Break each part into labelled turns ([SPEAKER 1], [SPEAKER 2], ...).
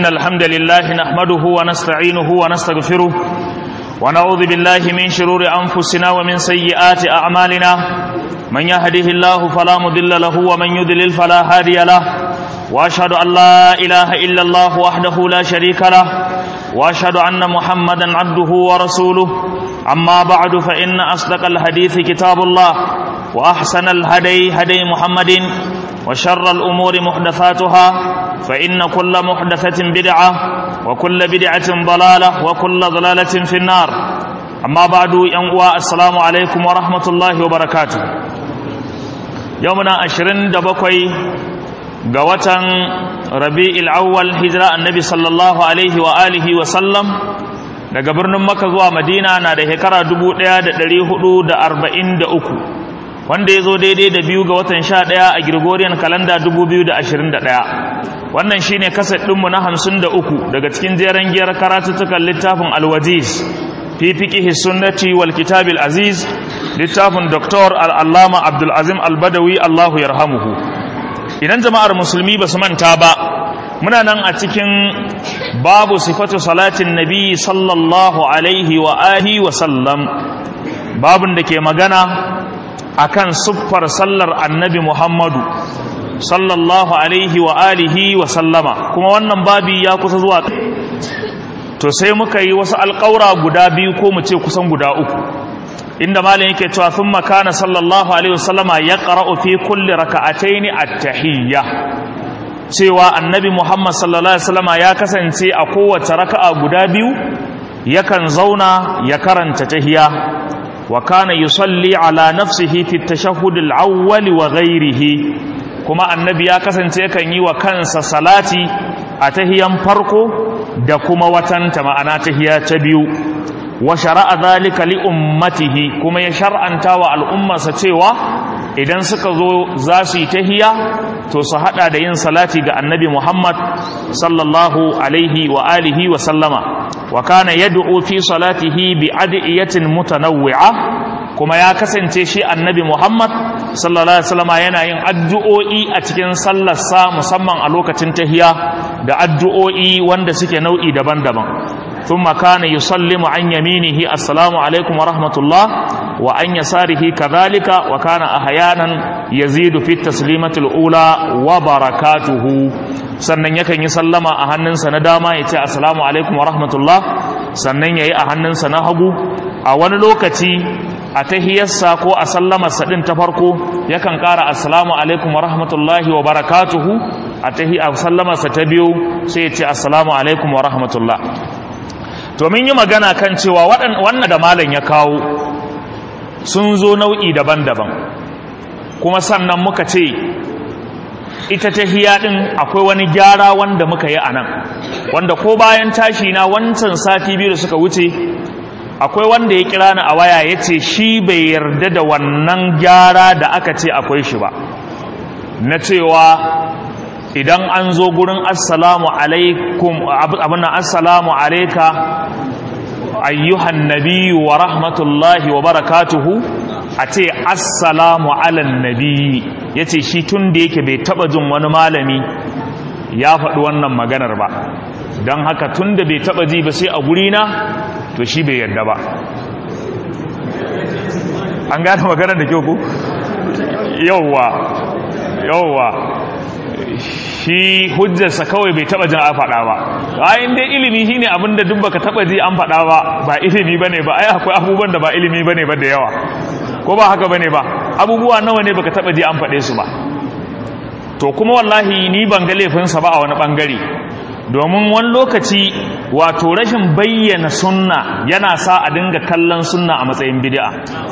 [SPEAKER 1] إن الحمد لله نحمده ونستعينه ونستغفره ونعوذ بالله من شرور أنفسنا ومن سيئات أعمالنا من يهده الله فلا مضل له ومن يضلل فلا هادي له وأشهد أن لا إله إلا الله وحده لا شريك له وأشهد أن محمدا عبده ورسوله أما بعد فإن أصدق الحديث كتاب الله وأحسن الهدي هدي محمد وشر الأمور محدثاتها فإن كل محدثة بدعة وكل بدعة ضلالة وكل ضلالة في النار أما بعد ينقوى السلام عليكم ورحمة الله وبركاته يومنا 27 ga watan Rabi'ul Awwal hijira annabi sallallahu alaihi wa alihi wa sallam daga birnin Makka zuwa Madina na da shekara 1443 wanda yazo daidai da 2 ga watan 11 a Gregorian calendar 2021 wannan shine kaset din mu na 53 daga cikin jeran giyar karatutukan littafin Al-Wajiz fi fiqhi sunnati wal kitab al-aziz littafin Dr. Al-Allama Abdul Azim Al-Badawi Allahu yarhamuhu. Idan jama'ar musulmi ba su manta ba muna nan a cikin babu sifatu salatin nabi sallallahu alaihi wa alihi wa sallam, babun da ke magana akan siffar sallar annabi Muhammadu sallallahu alaihi wa alihi wa sallama, kuma wannan babi ya kusa zuwa to sai muka yi wasu alƙawra guda biyu ko mu ce kusan guda uku, inda malam yake cewa thumma kana sallallahu alaihi wasallama yaqra'u fi kulli raka'ataini at-tahiyya, cewa annabi Muhammad sallallahu alaihi wasallama ya kasance a kowace raka'a guda biyu yakan zauna ya karanta tahiyya, wa kana yusalli ala nafsihi fi at-tashahhud al-awwal wa ghayrihi, kuma annabi ya kasance yakan yi wa kansa salati a tahiyyan farko da kuma watanta ma'ana tahiyya ta biyu. wa shara'a dhalika li ummatihi, kuma ya shar'anta wa al'ummarsa cewa idan suka zo za su yi tahiyya to su hada da yin salati ga annabi Muhammad sallallahu alaihi wa alihi wa sallama, wa kana yad'u fi salatihi bi adiyatin mutanawwi'a, kuma ya kasance shi annabi Muhammad sallallahu alaihi wasallama yana yin addu'o'i a cikin sallarsa musamman a lokacin tahiyya da addu'o'i wanda suke nau'i daban-daban. ثم كان يسلم عن يمينه السلام عليكم ورحمة الله وعن يساره كذلك، وكان أحيانا يزيد في التسليمة الأولى وبركاته، sannan yakan yi sallama a hannunsa na dama ya ce assalamu alaikum wa rahmatullah, sannan ya yi a hannunsa na hagu. A wani lokaci a tahiyarsa ko a sallamarsa ɗin ta farko yakan ƙara assalamu alaikum wa rahmatullahi wa barakatuhu, a sallamarsa ta biyu sai ya ce assalamu alaikum wa rahmatullah. To mun yi magana kan cewa wannan da malam ya kawo sun zo nau'i daban-daban, kuma sannan muka ce ita tahiyya din akwai wani gyara wanda muka yi anan, wanda ko bayan tashi na wancan sati biyu da suka wuce akwai wanda ya kira ni a waya yace shi bai yarda da wannan gyara da aka ce akwai shi ba, na cewa idan an zo gurin assalamu alaikum abinna assalamu alayka ayyuhan nabiyyu wa rahmatullahi wa barakatuhu, a ce assalamu alan nabiyyi, yace shi tun da yake bai taba jin wani malami ya faɗi wannan maganar ba, don haka tun da bai taba ji ba sai a gurina to shi bai yarda ba. An gane maganar da kyau ku? yawwa shi hujjarsa kawai bai taba jin a faɗa ba. Ayin dai ilimi shine abinda duk baka taba ji an faɗa ba ilimi bane ba. Ai akwai abubuwan da ba ilimi bane ba da yawa, ko ba haka bane ba? Abubuwa nawa ne baka taba ji an faɗe su ba? To kuma wallahi ni ban ga laifinsa ba a wani bangare, domin wani lokaci wato rashin bayyana sunna yana sa a dinga kallon sunna a matsayin bid'a.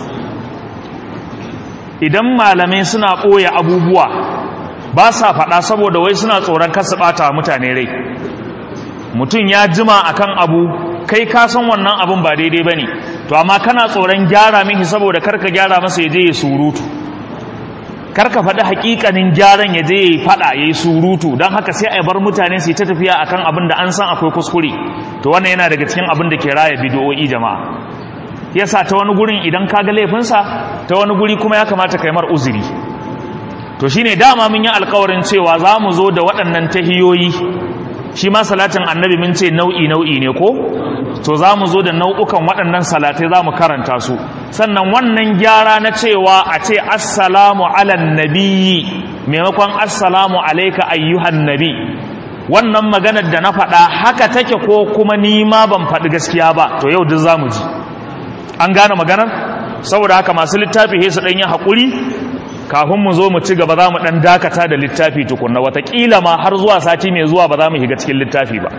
[SPEAKER 1] Idan malamai suna ɓoye abubuwa ba sa faɗa saboda wai suna tsoron kasa ɓata mutane rai, mutum ya jima akan abu kai ka san wannan abun ba daidai bane, to amma kana tsoron gyara mishi saboda karka gyara masa ya je ya surutu, karka faɗi haƙiƙanin gyaran ya je ya faɗa ya yi surutu, don haka sai a bar mutane su yi ta tafiya akan abin da an san akwai kuskure. To wannan yana daga cikin abin da ke raya bid'o'i jama'a. Yasa ta wani gurin idan ka ga laifinsa, ta wani guri kuma ya kamata kai mar uzuri. To shine dama mun yi alƙawarin cewa za mu zo da waɗannan tahiyoyi shi ma salatin annabi mun ce nau'i ne ko to za mu zo da nau'ukan waɗannan salatai za mu karanta su. Sannan wannan gyara na cewa a ce assalamu ala nabiyyi maimakon assalamu alaika ayyuhan nabi, wannan maganar da na faɗa haka take ko kuma ni ma ban faɗi gaskiya ba, to yau duk za mu ji. An gane maganar? Saboda haka masu littafi sai su ɗan yi haƙuri kafin mu zo mu ci gaba, za mu ɗan dakata da littafi tukunna, wataƙila ma har zuwa sati mai zuwa ba za mu shiga cikin littafi ba.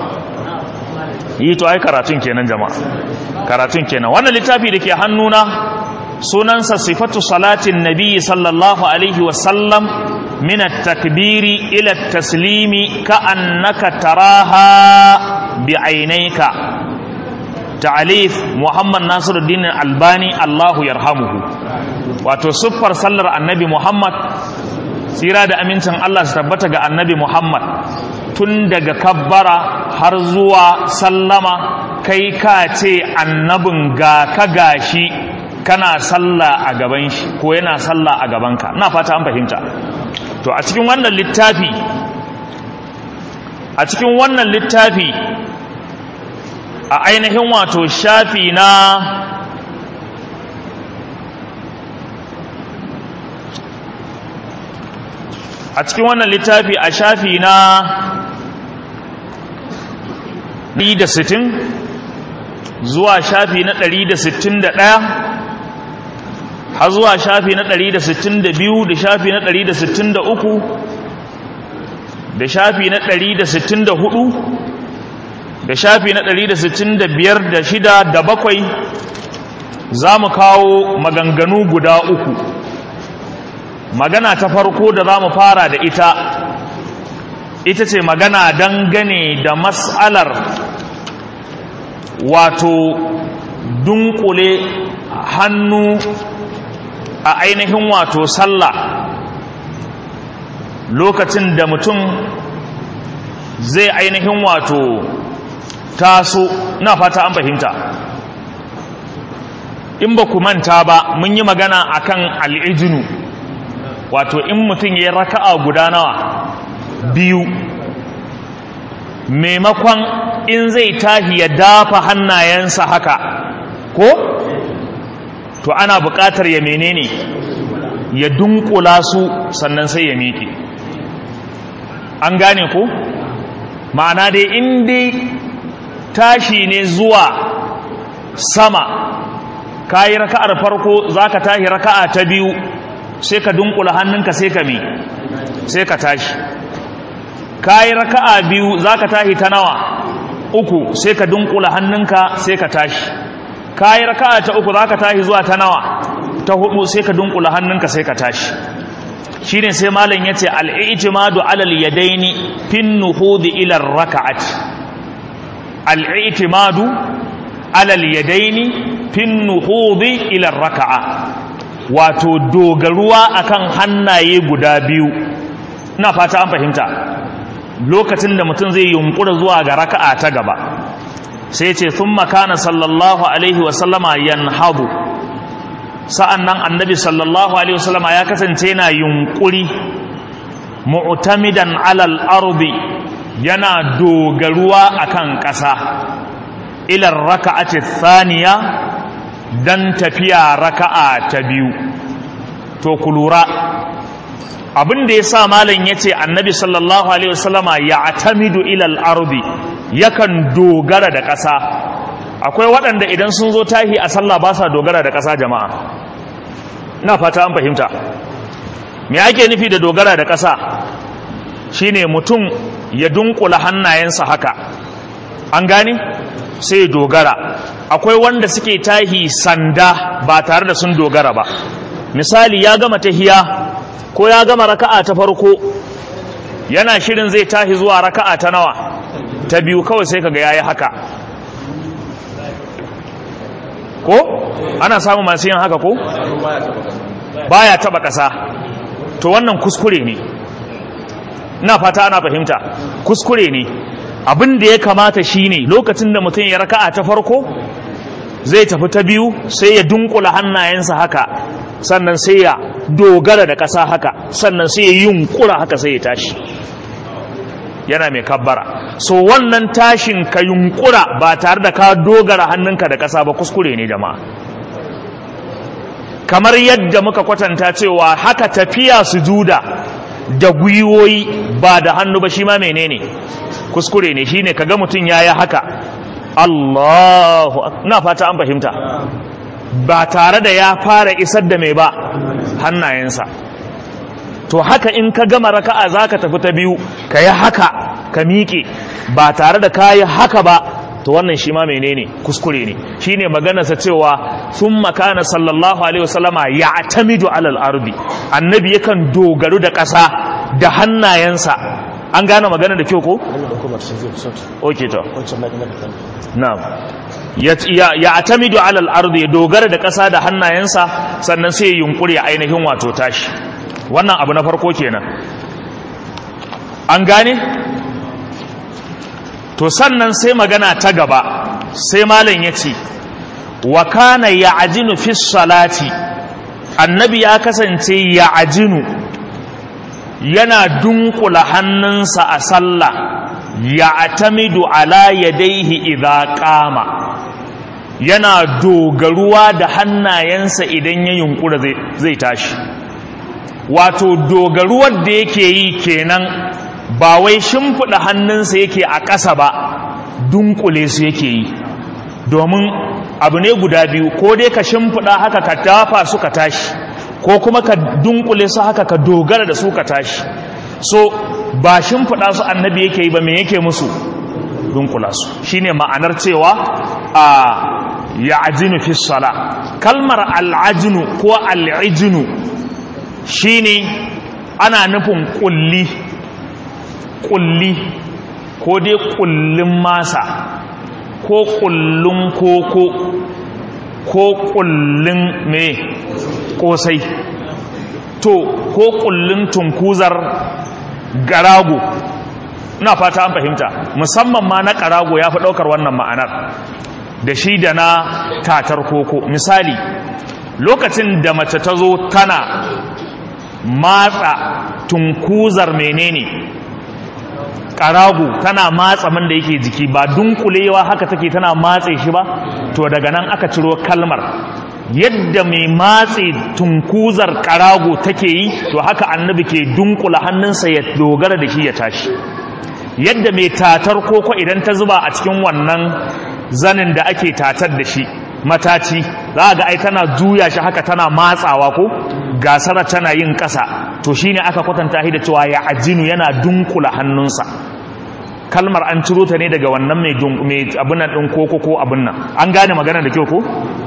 [SPEAKER 1] Yi to ai karatun kenan jama'a, karatun kenan. Wannan littafi da ke hannuna sunansa sifatu salatin nabi sallallahu alaihi wasallam min at-takbiri ila at-taslimi ka'annaka taraha bi'ainayka, ta'alif Muhammad Nasiruddin Albani Allahu yarhamuhu. Wato siffar sallar annabi Muhammad, tsira da amincin Allah su tabbata ga annabi Muhammad, tun daga kabbara har zuwa sallama kai ka ce annabin ga ka gashi kana sallah a gaban shi ko yana sallah a gabanka. Ina fata an fahimta. To a cikin wannan littafi a ainihin wato shafi na shafi na 160 zuwa shafi na 161 har zuwa shafi na 162 da shafi na 163 da shafi na 164 da shafi na 165 da 6 da 7 za mu kawo maganganu guda uku. Magana ta farko da za mu fara da ita ce magana dangane da mas'alar wato dunkule hannu a ainihin wato sallah lokacin da mutum zai ainihin wato taso. na fata an fahimta. In ba ku manta ba mun yi magana akan al'ijinu, wato in mutum ya raka'a guda nawa biyu, maimakon in zai tahi ya dafa hannayensa haka ko to ana buƙatar ya menene ya dunkula su sannan sai ya miƙe. An gane ko? Ma'ana dai in dai tashi ne zuwa sama, kayi raka'ar farko zaka tahi raka'a ta biyu, sai ka dunkula hannunka sai ka sai ka tashi. Kayi raka'a biyu zaka tahi ta nawa uku, sai ka dunkula hannunka sai ka tashi. Kayi raka'a ta uku zaka tahi zuwa ta nawa ta hudu, sai ka dunkula hannunka sai ka tashi. Shine sai malam yace al-i'timadu 'ala al-yadaini fin nuhudi ila ar-raka'ati. Al-i'timadu 'ala al-yadaini fin nuhudi ila ar-raka'a, wato dogaruwa akan hannaye guda biyu. Ina fata an fahimta. Lokacin da mutum zai yunkura zuwa ga raka'a ta gaba, sai ce thumma kana sallallahu alaihi wa sallama yanhadu, sa'annan annabi sallallahu alaihi wa sallama ya kasance yana yunkuri mu'tamidan alal ardi, yana dogaruwa akan ƙasa, ila raka'ati thaniya, dan tafiya raka'a ta biyu. To ku lura abin da yasa malam yace annabi sallallahu alaihi wasallama ya'tamidu ila al-ardi, yakan dogara da ƙasa. Akwai waɗanda idan sun zo tahi a sallah ba sa dogara da ƙasa jama'a. Ina fata an fahimta. Me ake nufi da dogara da ƙasa? Shine mutum ya dunkula hannayensa haka, an gane, sai dogara. Akwai wanda suke tahi sanda ba tare da sun dogara ba. Misali, ya gama tahiya ko ya gama raka'a ta farko, yana shirin zai tahi zuwa raka'a ta nawa ta biyu, kawai sai kaga yayi haka. Ko ana samu masu yin haka ko baya taba ƙasa. To wannan kuskure ne. Ina fata ana fahimta. Kuskure ne. Abin da ya kamata shine lokacin da mutum ya raka'a ta farko zai tafi ta biyu, sai ya dunkula hannayensa haka, sannan sai ya dogara da ƙasa haka, sannan sai ya yunkura haka, sai ya tashi. yana mai kabbara. So wannan tashin ka yunkura ba tare da ka dogara hannunka da ƙasa ba kuskure ne jama'a. Kamar yadda muka kwatanta cewa haka tafiya sujuda da gwiwoyi ba da hannu ba shi ma menene kuskure ne. Shine kaga mutum yayi haka Allahu, ina fata an fahimta, ba tare da ya fara isar da mai ba hannayensa. To haka in ka gama raka'a zaka tafi ta biyu ka yi haka ka miƙe ba tare da ka yi haka ba, to wannan shi ma menene kuskure ne. Shine maganarsa cewa thumma kana sallallahu alaihi wasallama ya'tamidu alal ardi, annabi yakan dogaru da ƙasa da hannayensa. An gane magana da kyau ko? Okay to. Na'am. Ya'tamidu alal ardi, ya dogara da ƙasa da hannayensa sannan sai ya yunkuri ainihin wato tashi. Wannan abu na farko kenan. An gane? To sannan sai magana ta gaba, sai malam ya ce wa kana ya'jinu fi salati, annabi ya kasance ya'jinu yana dunkula hannunsa a sallah, ya'tamidu ala yadayhi idza qama, yana dogaruwa da hannayensa idan ya yunkura zai tashi. Wato dogaruwar da yake yi kenan ba wai shimfiɗa hannunsa yake a ƙasa ba, dunkule su yake yi. Domin abu ne guda biyu, ko dai ka shimfiɗa haka ka dafa su ka tashi, ko kuma ka dunkule su haka ka dogara da su ka tashi. So ba shimfiɗa su annabi yake yi ba, me yake musu? Dunkula su. Shine ma'anar cewa ya'jinu fi sala. Kalmar al'ajinu ko al'ijinu shine ana nufin kulli ko dai kullun masa ko kullun koko ko kullun me kosai to ko kullun tunkuzar garago. Ina fata an fahimta, musamman ma na karago ya fi ɗaukar wannan ma'anar da shi da na tatar koko. Misali, lokacin da mace ta zo tana matsa tunkuzar menene karago, tana matsa man da yake jiki, ba dunkulewa haka take tana matse shi ba, to daga nan aka ciro kalmar. Yadda mai matse tunkuzar karago take yi, to haka annabi ke dunkula hannunsa ya dogara da shi ya tashi. Yadda mai tatar koko idan ta zuba a cikin wannan zanin da ake tatar da shi, mataci, za ga ai tana juya shi haka tana matsawa ko gasara tana yin ƙasa. To shine aka kwatanta shi da cewa ya ajinu, yana dunkula hannunsa. Kalmar an ciro ta ne daga wannan mai abin nan ɗin koko ko abin nan. An gane magana da kyau ko?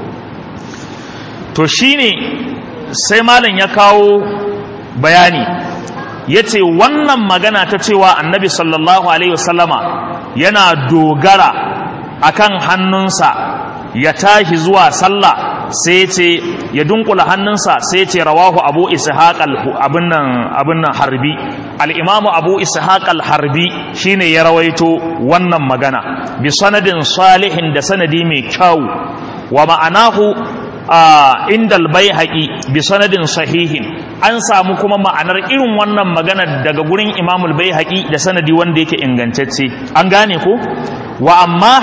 [SPEAKER 1] To shine sai malam ya kawo bayani, ya ce wannan magana ta cewa annabi sallallahu alaihi wasallama yana dogara akan hannunsa ya tashi zuwa sallah, sai ce ya dunkula hannunsa, sai ce rawahu abu ishaq abin nan harbi. Al-imamu abu ishaq al-harbi shine ya rawaito wannan magana bi sanadin salihin, da sanadi mai kyau. Wa ma'anahu indal baihaqi bi sanadin sahihin, an samu kuma ma'anar irin wannan magana daga gurin imamul baihaqi da sanadi wanda yake ingantacce. An gane ko? Wa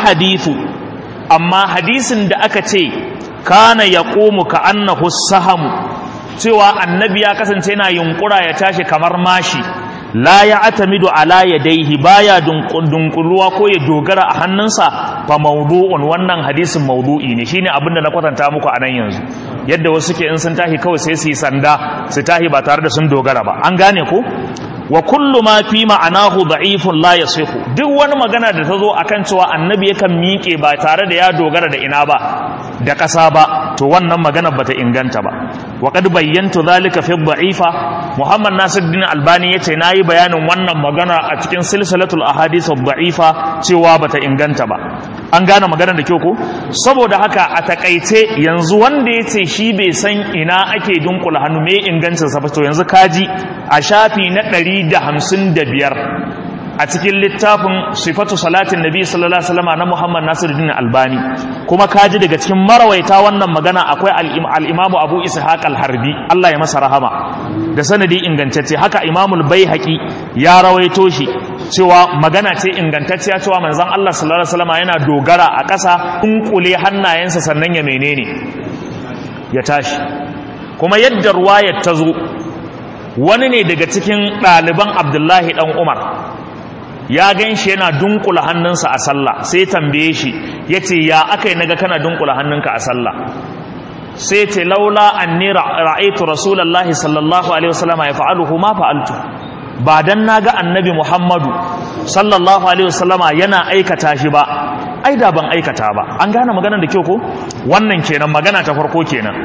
[SPEAKER 1] amma hadisin da aka ce kana yaqumu ka annahu sahamu, cewa annabi ya kasance yana yunkura ya tashi kamar mashi, la ya'tamidu ala yadayhi, baya dunkuruwa ko ya dogara a hannunsa, fa mawdu'un, wannan hadisin mawdu'i ne. Shine abinda na kwatanta muku a nan yanzu, yadda wasu suke in sun tashi kawai sai su yi sanda su tashi ba tare da sun dogara ba. An gane ko? Wa kullu ma fi ma'anahu da'ifun la yasihu, duk wani magana da ta zo akan cewa annabi yakan miƙe ba tare da ya dogara da ina ba, da ƙasa ba, to wannan magana bata inganta ba. Wa qad bayyantu dhalika fi dha'ifa, Muhammad Nasiruddin Albani yace nayi bayanin wannan magana a cikin silsilatul ahadith ad-da'ifa cewa bata inganta ba. An gane magana da kyau ko? Saboda haka a takaice yanzu wanda yace shi bai san ina ake dunkula hannu, me ingancin sa ba, to yanzu kaji a shafi na 155 a cikin littafin sifatu salatin nabi sallallahu alaihi wasallam na Muhammad Nasiruddin Albani, kuma kaji daga cikin marawaita wannan magana akwai al-Imam Abu Ishaq al-Harbi, Allah ya masa rahama, da sanadi ingantacce. Haka Imamul Baihaqi ya rawaito shi, cewa magana ce ingantacciya cewa manzon Allah sallallahu alaihi wasallam yana dogara a ƙasa kunkule hannayensa sannan ya menene ya tashi. Kuma yadda ruwayar ta zo, wani ne daga cikin ɗaliban Abdullahi dan Umar ya ganshi yana dunkula hannunsa a sallah, sai tambaye shi yace ya akai naga kana dunkula hannunka a sallah? sai ce laula anni ra'aytu rasulullahi sallallahu alaihi wasallam yaf'aluhu ma fa'altu, ba dan naga annabi Muhammadu sallallahu alaihi wasallama yana aikata shi ba, ai da ban aikata ba. An gane maganar da kyau ko? Wannan kenan magana ta farko kenan.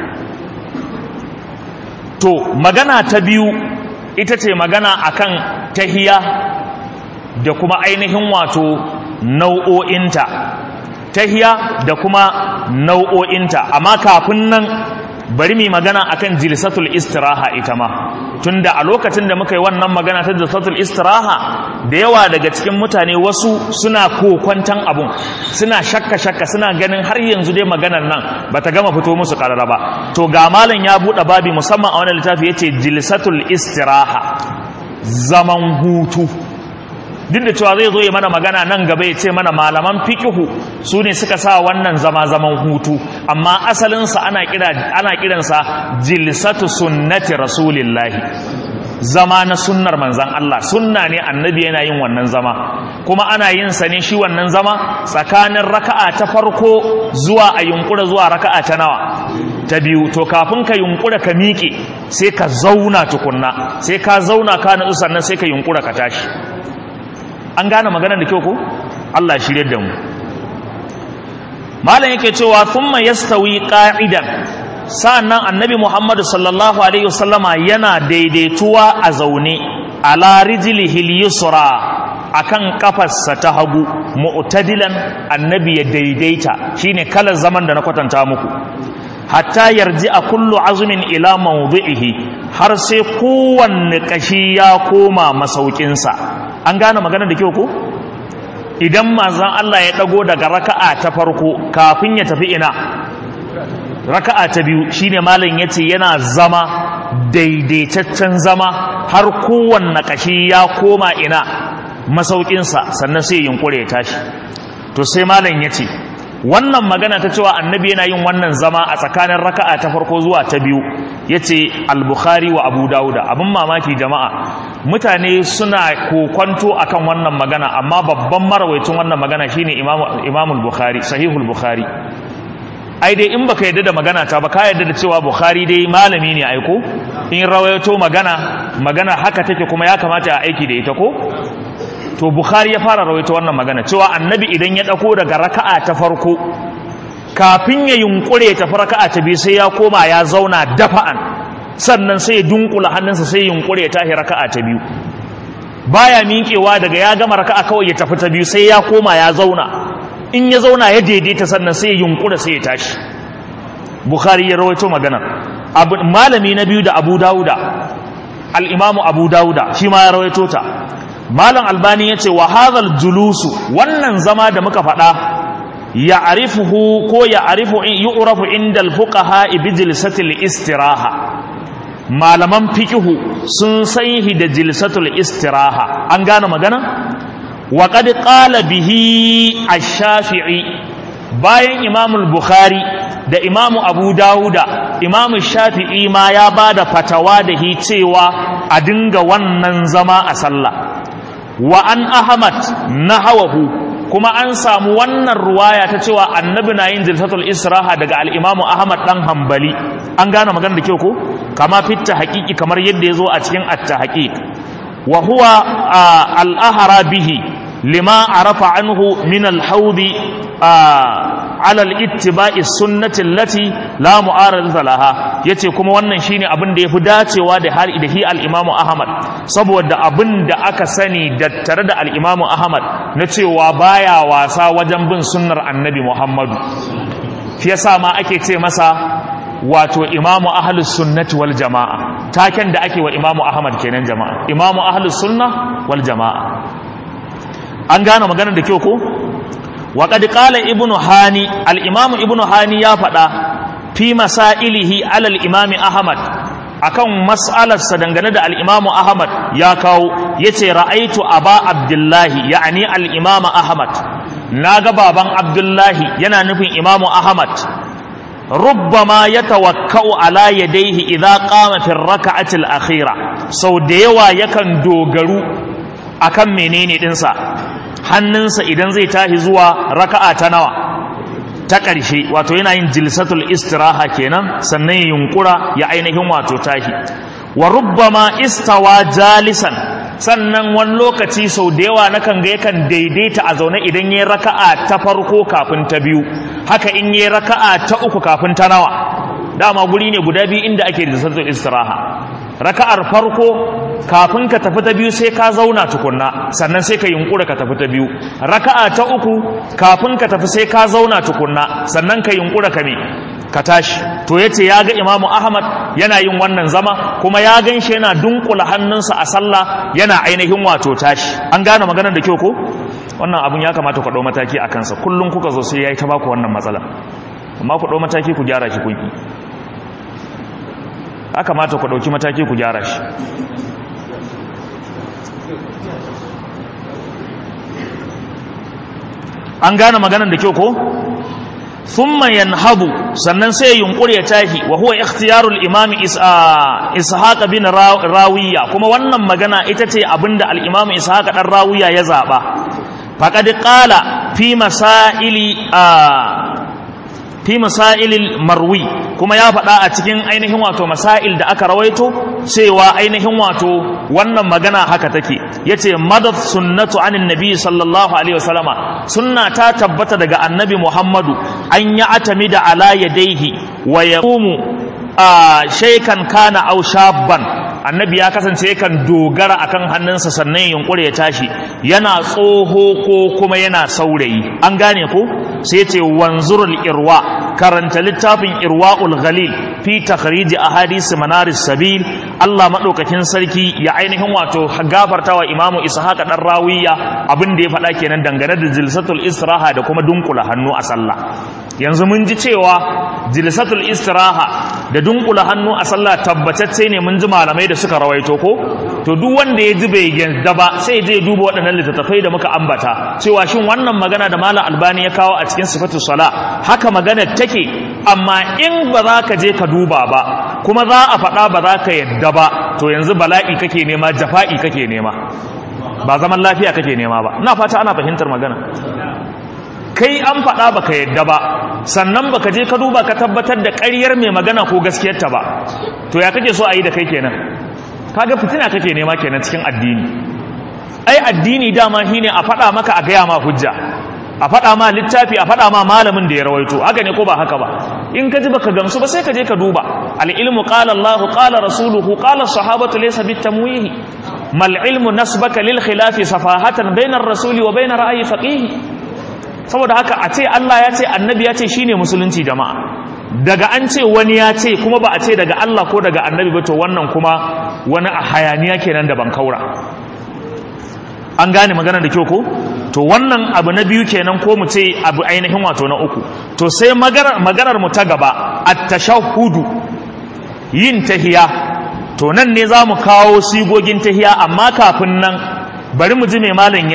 [SPEAKER 1] To magana ta biyu ita ce magana akan tahiya da kuma ainihin wato nau'o'inta, tahiya da kuma nau'o'inta. Amma kafin nan bari mu magana akan jilsatul istiraha ita ma, tunda a lokacin da muka yi wannan magana ta jilsatul istiraha, da yawa daga cikin mutane wasu suna kokwantan abun, suna shakka suna ganin har yanzu dai maganar nan bata gama fito musu karara ba. To ga malam ya bude babi musamman a wannan littafi yace jilsatul istiraha, zaman hutu. Duk da cewa zai zo ya mana magana nan gaba ya ce mana malaman fiqhu su ne suka sa wannan zaman hutu, amma asalinsa ana kiransa jilsatu sunnati rasulillahi, zama na sunnar manzan Allah. Sunna ne annabi yana yin wannan zama, kuma ana yin sa ne shi wannan zama tsakanin raka'a ta farko zuwa a yunkura zuwa raka'a ta nawa, ta biyu. To kafin ka yunkura ka miƙe sai ka zauna tukunna, sai ka zauna ka nutsu sannan sai ka yunkura ka tashi. An gane maganar da kyau ko? Allah ya shirye da mu. Malam yake cewa thumma yastawi qa'idan, sa'annan annabi Muhammad sallallahu alaihi wasallama yana daidaituwa a zaune ala rijlihi al-yusra, akan kafarsa ta hagu, mu'tadilan, annabi ya daidaita, shine kalar zaman da na kwatanta muku. Hatta yarji a kullu azumin ila mawdi'ihi, har sai kowanne kashi ya koma masaukinsa. An gane magana da kyau ko? Idan manzon Allah ya dago daga raka'a ta farko kafin ya tafi ina, raka'a ta biyu, shine malam yace yana zama daidaitaccen zama har kowanne kashi ya koma ina, masaukinsa, sannan sai yunkure ya tashi. To sai malam yace wannan magana ta cewa annabi yana yin wannan zama a tsakanin raka'a ta farko zuwa ta biyu, yace al-Bukhari wa Abu Dawud. Abin mamaki jama'a, mutane suna kokwanto akan wannan magana, amma babban marawaicin wannan magana shine Imam al-Bukhari, Sahihul Bukhari. Ai dai in baka yadda da magana ta ba, ka yadda da cewa Bukhari dai malami ne aiko, in rawaito magana haka take kuma ya kamata a aiki da ita ko? To Bukhari ya fara rawaito wannan magana cewa annabi idan ya dauko daga raka'a ta farko kafin ya yunkure ya tafi raka'a ta biyu sai ya koma ya zauna dafa'an, sannan sai ya dunkula hannunsa sai ya yunkure ya tashi raka'a ta biyu. Baya miƙewa daga ya gama raka'a kawai ya tafi ta biyu, sai ya koma ya zauna, in ya zauna ya daidaita sannan sai ya yunkura sai ya tashi. Bukhari ya rawaito magana. Malami na biyu da Abu Dawuda, al-Imam Abu Dawuda shi ma ya rawaito ta. Malam Albani ya ce wa hadhal julusu, wannan zama da muka faɗa, ya'rifuhu ko yu'rafu inda al-fuqaha bi jilsatil istiraha, malaman fiqhu sun san shi da jilsatul istiraha. An gane magana? Wa qad qala bihi ash-Shafi'i, bayan Imam al-Bukhari da Imam Abu Dawuda, Imam Shafi'i ma ya bada fatawa da hi cewa a dinga wannan zama a sallah. Wa an Ahmad nahawahu, kuma an samu wannan ruwaya ta cewa annabi na yin jilsatul istiraha daga al-Imam Ahmad dan Hanbali. An gane magana da kyau ko? Kama fitta haqiqi, kamar yadda yazo a cikin at-tahqiq. Wa huwa al-ahra bihi lima arafa anhu min al-hawdi ala al-ittiba'i sunnati allati la mu'aradata laha. Yace kuma wannan shine abin da yafi dacewa da har idahi al-Imam Ahmad, saboda abin da aka sani da tare da al-Imam Ahmad na cewa baya wasa wajen bin sunnar Annabi Muhammadu. Shi yasa ma ake ce masa wato Imamu Ahlus Sunnati wal Jama'a. Taken da ake wa Imamu Ahmad kenan jama'a, Imamu Ahlus Sunna wal Jama'a. An gane maganar da kyau ko? Wa qad qala Ibn Hani, al-Imam Ibn Hani ya faɗa fi masailihi alal imami Ahmad, akan mas'alarsa dangane da al-Imam Ahmad ya kawo, yace ra'aitu aba abdullahi ya'ni al-imam ahmad, naga baban abdullahi yana nufin imamu ahmad, rubbama yatawakkau ala yadayhi idza qama fi ar-rak'ati al-akhira, sau da yawa yakan dogaru akan menene dinsa, hannunsa idan zai tashi zuwa raka'a ta nawa, ta ƙarshe, wato yana yin jilsatul istiraha kenan, sannan ya yunkura ya ainihin wato tashi. Wa rubbama istawa jalisan, sannan wani lokaci sau da yawa nakan ga yakan daidaita a zaune idan yayi raka'a ta farko kafin ta biyu, haka in yayi raka'a ta uku kafin ta nawa. Dama guri ne guda biyu inda ake jilsatul istiraha. Raka'ar farko kafin ka tafi ta biyu sai ka zauna tukunna, sannan sai ka yunkura ka tafi ta biyu. Raka'a ta uku kafin ka tafi sai ka zauna tukunna, sannan ka yunkura ka tashi. To yace ya ga Imam Ahmad yana yin wannan zama, kuma ya ganshi yana dunkula hannunsa a sallah yana ainihin wato tashi. An gane maganar da kyau ko? Wannan abun ya kamata ku dau mataki a kansa. Kullun kuka zo sai yayi ta baku wannan matsala. Amma ku dau mataki ku gyara shi kun yi. Kamata ku ɗauki mataki ku gyara shi. An gane maganar da kyau ko? Thumma yanhabu, sannan sai yunkuri ya tashi, wa huwa ikhtiyarul imam ishaq bin rawiya, kuma wannan magana ita ce abinda al-imam ishaq dan rawiya ya zaba. Faqad qala fi masailil marwi, kuma ya faɗa a cikin ainihin wato masail da aka rawaito cewa ainihin wato wannan magana haka take. Yace madad sunnatu anin nabi sallallahu alaihi wasallama, sunna ta tabbata daga annabi Muhammadu an ya atamida ala yadayhi wa yaqumu shaykan kana aw shabban. Annabi ya kasance yakan dogara akan hannunsa sannan yunkure ya tashi, yana tsoho ko kuma yana saurayi. An gane ko? Sai yace wanzurul irwa, karanta littafin irwaul ghalil fi takhrij ahadith manaris sabil. Allah madaukakin sarki ya ainihin wato gafartawa imamu ishaq dan rawiya abin da ya faɗa kenan dangane da jilsatul istiraha da kuma dunkula hannu a sallah. Yanzu mun ji cewa jilsatul istiraha da dunkula hannu a sallah tabbatacce ne, mun ji malamai da suka rawaito ko? To duk wanda ya ji bai yadda ba sai je duba waɗannan littattafai da muka ambata cewa shin wannan magana da malam albani ya kawo a cikin sifatus sala haka magana take. Amma in ba za ka je ka duba ba kuma za a faɗa ba za ka yadda ba, to yanzu bala'i kake nema, jafa'i kake nema, ba zaman lafiya kake nema ba. Ina fata ana fahimtar magana. Kai an faɗa baka yadda ba, sannan baka je ka duba ka tabbatar da ƙaryar mai magana ko gaskiyarta ba, to ya kake so a yi da kai kenan? Kaga fitina kake nema kenan cikin addini. Ai addini dama shine a faɗa maka, a gaya ma hujja, a faɗa ma littafi, a faɗa ma malamin da ya rawaito. Haka ne ko ba haka ba? In ka ji baka gamsu ba sai ka je ka duba. Al-ilmu qala Allahu qala rasuluhu qala as-sahabatu laysa bitamwihi. Mal ilmu nasbaka lil khilafi safahatan bainar rasuli wa bainar ra'yi faqih. Saboda haka a ce Allah ya ce, annabi ya ce shine musulunci jama'a. Daga an ce wani ya ce kuma ba a ce daga Allah ko daga annabi ba, to wannan kuma wani hayaniya kenan da ban kaura. An gane magana da kyau ko? To wannan abu na biyu kenan, ko mu ce abu ainihin wato na uku. To sai maganar mu ta gaba, at-tashahhudu, yin tahiya. To nan ne za mu kawo sigogin tahiya, amma kafin nan bari mu ji me malam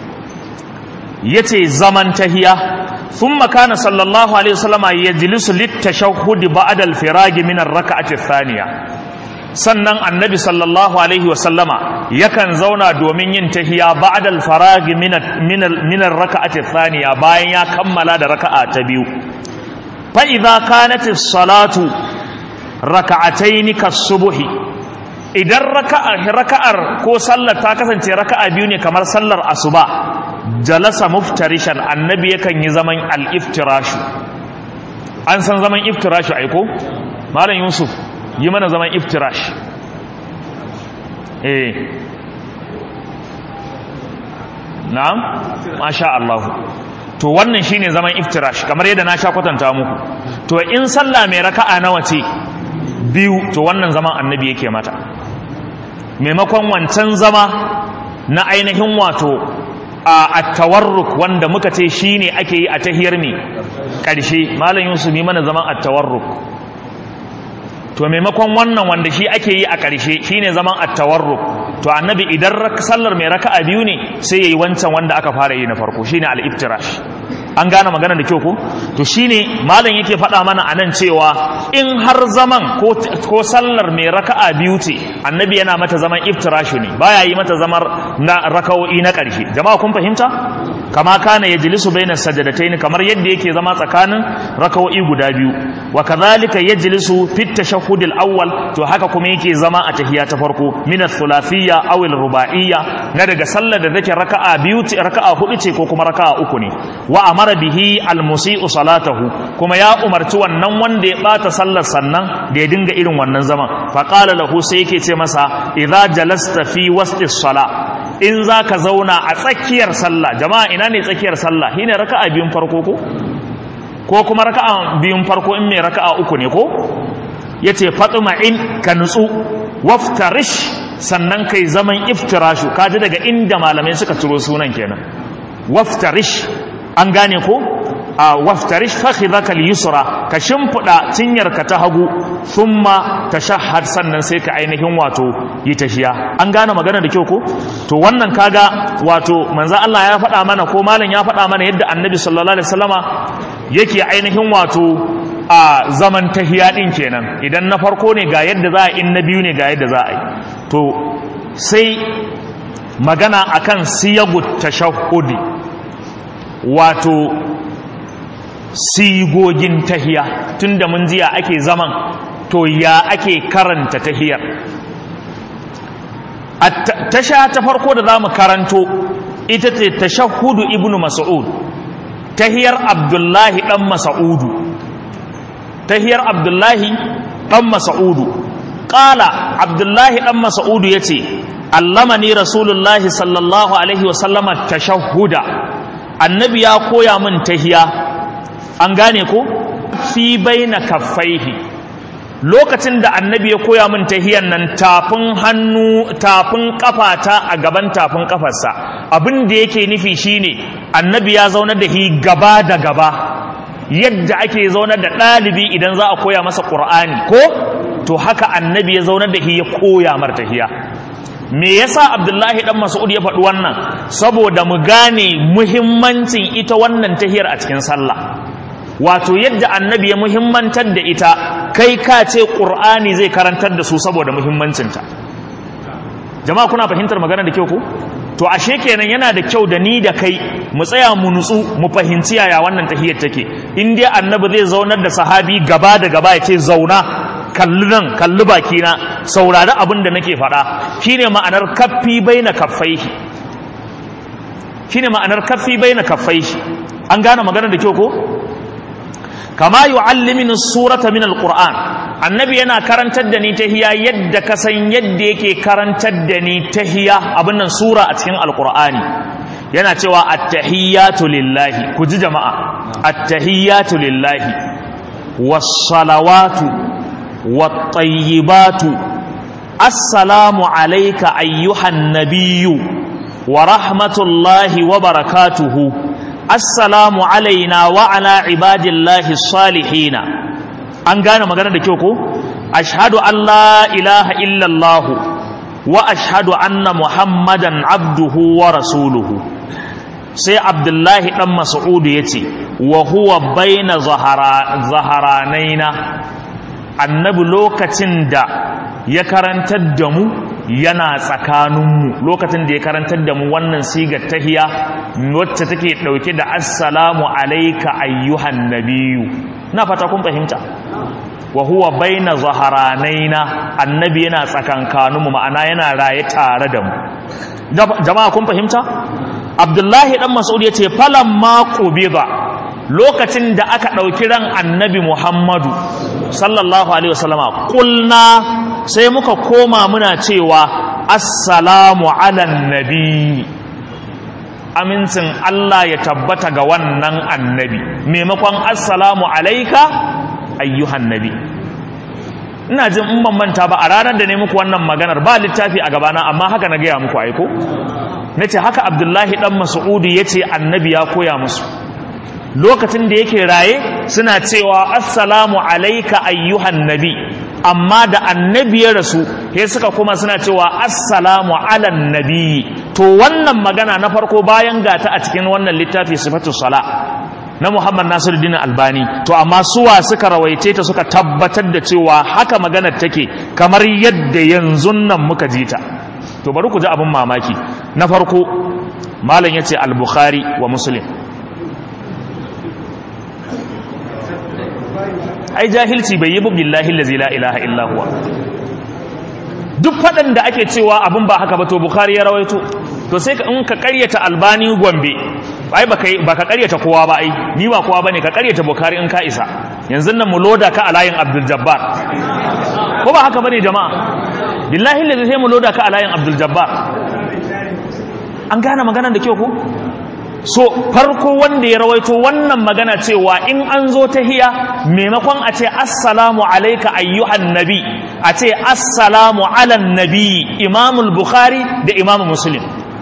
[SPEAKER 1] yace zaman tahiya. Thumma kana sallallahu alaihi wasallam yajlisu lit-tashahhud ba'da al-firag min ar-rak'ati ath-thaniya. Sannan annabi sallallahu alaihi wasallama yakan zauna domin yin tahiya ba'da al-farag min ar-rak'ati ath-thaniya, bayan ya kammala da raka'a ta biyu. Fa idza kanat as-salatu raka'atayn kas-subhi, idan raka'ar ko sallar ta kasance raka'a biyu ne kamar sallar asuba, jalasa muftarishan, annabi yakan yi zaman al-iftirashu. An san zaman iftirashu aiko? Malam Yusuf, yi mana zaman iftirash. Na'am, masha Allah. To wannan shine zaman iftirash, kamar yadda na sha kwatanta muku. To in sallah mai raka'a nawa ce? Biyu, to wannan zaman annabi yake mata, maimakon wancan zama na ainihin wato at-tawarruk wanda muka ce shine ake yi a tahiyar ne ƙarshe. Malam Yusuf, yi mana zaman at-tawarruk. to maimakon wannan wanda shi ake yi a ƙarshe shine zaman at-tawarruk, to annabi idan sallar mai raka'a biyu ne sai yayi wancan wanda aka fara yi na farko shine al-iftirash. An gane magana da kyau ko? To shine malam yake faɗa mana anan cewa in har zaman ko sallar mai raka'a biyu ce, annabi yana mata zaman iftirashu ne, baya yi mata zamar na raka'o'i na ƙarshe. Jama'a kun fahimta? Kama kana yajlisu baina sajadatayn, kamar yadda yake zama tsakanin raka'o'i guda biyu. Wa kadhalika yajlisu fi at-tashahhud al-awwal, to haka kuma yake zama a tahiyya ta farko min ath-thulathiyya aw al-rubaiyya, na daga sallar da take raka'a biyu ce, raka'a hudu ce ko kuma raka'a uku ne. Wa amara bihi al-musii'u salatahu, kuma ya umarci wannan wanda ya bata sallar sannan da ya dinga irin wannan zaman. Fa qala lahu, sai yake ce masa idza jalasta fi wasti as-salah, in zaka zauna a tsakiyar sallah. Jama'a ina ne tsakiyar sallah? Shine raka'a biyun farko ko kuma raka'a biyun farko in mai raka'a uku ne ko? Yace fatuma in ka nutsu, waftarish, sannan kai zaman iftirashu. Kaji daga inda malamai suka ciro sunan kenan, waftarish. An gane ko? Waftarish fakhidhaka al-yusra, ka shimfida cinyarka ta hagu, thumma tashahhad, sannan sai ka ainihin wato yi tashiya. An gane magana da kyau ko? To wannan kaga wato manzo Allah ya faɗa mana, ko malam ya faɗa mana yadda annabi sallallahu alaihi wasallama yake ainihin wato a zaman tahiya din kenan. Idan na farko ne ga yadda za a yi, in na biyu ne ga yadda za a yi. To sai magana akan siyagut tashahhudi, wato sigogin tahiya. Tunda mun jiya ake zaman, to ya ake karanta tahiyar. Tasha ta farko da zamu karanto ita ce tashahhudu ibnu mas'ud, tahiyar abdullahi dan mas'udu, tahiyar abdullahi dan mas'udu. Qala abdullahi dan mas'udu yace allamani rasulullahi sallallahu alaihi wasallama tashahhuda, annabi ya koya min tahiya. An gane ko? Fi baina kaffaihi, lokacin da annabi ya koya min tahiyan nan, tafin kafata a gaban tafin kafarsa. Abin da yake nufi shine annabi ya zauna da hi gaba da gaba, yadda ake zauna da ɗalibi idan za a koya masa Qur'ani ko? To haka annabi ya zauna da hi ya koya mar tahiya. Me yasa Abdullahi dan Mas'ud ya faɗi wannan? Saboda mu gane muhimmancin ita wannan tahiyar a cikin sallah. Wato yadda annabi ya muhimmantar da ita, kai ka ce Qur'ani zai karantar da su saboda muhimmancinta. Jama'a kuna fahimtar magana da kyau ko? To ashe kenan yana da kyau da ni da kai mu tsaya mu nutsu, mu fahimci yaya wannan tahiyar take. In dai annabi zai zaunar da sahabi gaba da gaba ya ce zauna, kalli nan, kalli bakina, saurari abin da nake faɗa, shine ma'anar kaffi baina kaffaihi, shine ma'anar kaffi baina kaffaihi. An gane magana da kyau ko? Kama yu'allimuni surata min alquran, annabi yana karantar da ni tahiya yadda ka san yadda yake karantar da ni tahiya abin nan sura a cikin alqur'ani. Yana cewa at-tahiyyatu lillahi, ku ji jama'a, at-tahiyyatu lillahi was-salawatu wat-tayyibatu, assalamu alayka ayyuhan nabiyyu wa rahmatullahi wa barakatuhu, assalamu alaina wa ala ibadillahi salihina. An gane magana da kyau ko? Ashhadu an la ilaha illallah wa ashhadu anna muhammadan abduhu wa rasuluhu. Sai Abdullahi dan Mas'ud yace wa huwa baina zaharanaina, annabi lokacin da ya karantar da mu yana tsakaninmu, lokacin da ya karantar da mu wannan sigar tahiya wacce take dauke da assalamu alayka ayyuhan nabiyyu. Na fata kun fahimta. Wa huwa baina zaharanaina, annabi yana tsakankaninmu, ma'ana yana raye tare da mu. Jama'a kun fahimta? Abdullahi dan Mas'ud yace falamma qubida, lokacin da aka dauki ran annabi Muhammadu sallallahu alaihi wasallama, qulna, sai muka koma muna cewa assalamu alan nabi, amincin Allah ya tabbata ga wannan annabi, maimakon assalamu alaika ayyuhan nabi. Ina jin in ban manta ba a ranar da ne muku wannan maganar ba littafi a gabana, amma haka na gaya muku aiko, nace haka Abdullahi dan Mas'ud yace annabi ya koya musu lokacin da yake raye, suna cewa assalamu alayka ayyuhan nabi, amma da annabi ya rasu sai suka kuma suna cewa assalamu ala nabi. To wannan magana na farko bayan gata a cikin wannan littafi sifatu sala na Muhammad Nasiruddin Albani, to amma suwa suka rawaice ta suka tabbatar da cewa haka maganar take kamar yadda yanzu nan muka ji ta. To bari ku ji abin mamaki. Na farko malam yace al-Bukhari wa Muslim. Ai jahilci bai yi billahi allazi la ilaha illa huwa. Duk fadan da ake cewa abin ba haka ba to Bukhari ya rawaito. To sai in ka ƙaryata Albani Gombe, ai baka ƙaryata kowa ba, ai ni ba kowa bane, ka ƙaryata Bukhari in ka isa. Yanzu nan mu loda ka a layin Abdul Jabbar, ko ba haka bane jama'a? Billahi allazi sai mu loda ka a layin Abdul Jabbar. An gane maganar da kyau ko? So farko wanda ya rawaito wannan magana cewa in an zo tahiya maimakon a ce assalamu alayka ayyuhan nabi, a ce assalamu ala nabi, Imamul Bukhari da Imam Muslim.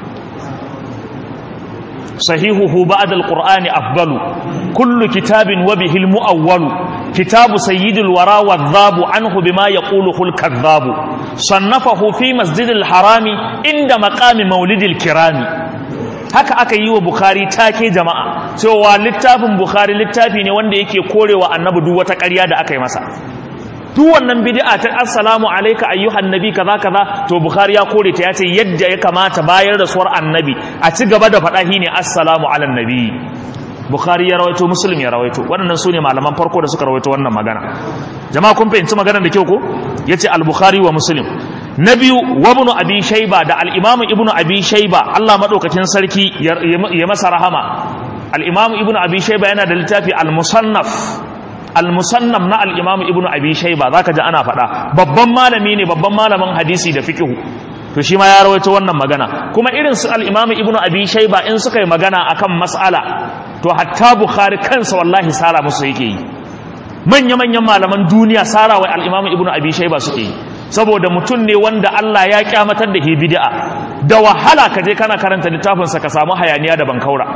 [SPEAKER 1] Sahihuhu ba'da al-Qur'ani afdalu kullu kitabin wa bihi al-mu'awwalu kitabu sayyidil wara wadhabu anhu bima yaqulu al-kadhabu sannafahu fi masjidil harami inda maqami maulidil kirami. Haka aka yi wa Bukhari take jama'a, cewa littafin Bukhari littafi ne wanda yake korewa annabi duk wata ƙarya da aka yi masa. Duk wannan bid'a ta assalamu alayka ayyuhan nabi kaza kaza, to Bukhari ya kore ta, ya ce yadda ya kamata bayar da suwar annabi a ci gaba da faɗa shine assalamu ala nabi. Bukhari ya rawaito, Muslim ya rawaito. Waɗannan su ne malaman farko da suka rawaito wannan magana. Jama'a kun fahimci maganar da kyau ko? Yace al-Bukhari wa Muslim. Na biyu wa ibn Abi Shayba da al-Imam Ibn Abi Shayba, Allah madaukakin sarki ya masa rahama. Al-Imam Ibn Abi Shayba yana da littafi al-Musannaf. Al-Musannaf na al-Imam Ibn Abi Shayba, zaka ji ana faɗa babban malami ne, babban malamin hadisi da fiqh. To shi ma ya rawaito wannan magana. Kuma irin su al-Imam Ibn Abi Shayba in suka yi magana akan mas'ala, to hatta Bukhari kansa wallahi sara musu yake yi. Manya-manyan malaman duniya sara wa al-Imam Ibn Abi Shayba suke yi, saboda mutum ne wanda Allah ya kyamatar da bid'a. Da wahala ka je kana karanta littafinsa ka samu hayaniya da bankaura.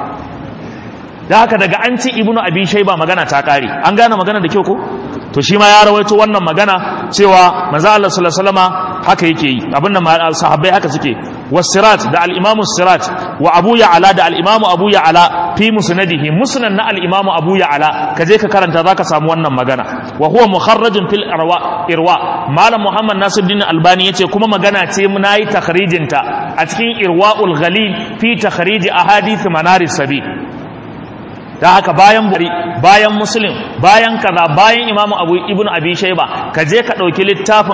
[SPEAKER 1] Da haka daga an ci Ibn Abi Shayba magana ta kare. An gane magana da kyau ko? To shi ma ya rawaito wannan magana cewa manzo Allah sallallahu alaihi wasallama haka yake yi, abinda sahabbai haka suke. Wasirat da al-Imam Sirat wa Abu Ya'la da al-Imam Abu Ya'la fi musnadihi, musnad na al-Imam Abu Ya'la, kaje ka karanta zaka samu wannan magana. Wa huwa mukharrajun fil irwa. Malam Muhammad Nasiruddin Albani yace kuma magana ce nayi takhrijin ta a cikin Irwaul Ghalil fi takhrij ahadith Manaris Sabil. Da haka bayan Muslim, bayan kaza, bayan Imam Ibn Abi Shayba, ka je ka ɗauki littafin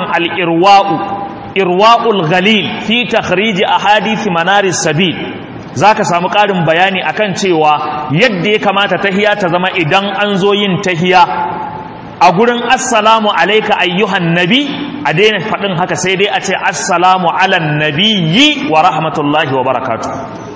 [SPEAKER 1] Irwa'ul Ghalil fi takhrij ahadith Manaris Sabil. Zaka samu ƙarin bayani akan cewa yadda ya kamata tahiya ta zama idan an zo yin tahiya a gurin assalamu alayka ayyuhan nabi, a daina faɗin haka, sai dai a ce assalamu ala nabiyyi wa rahmatullahi wa barakatuh.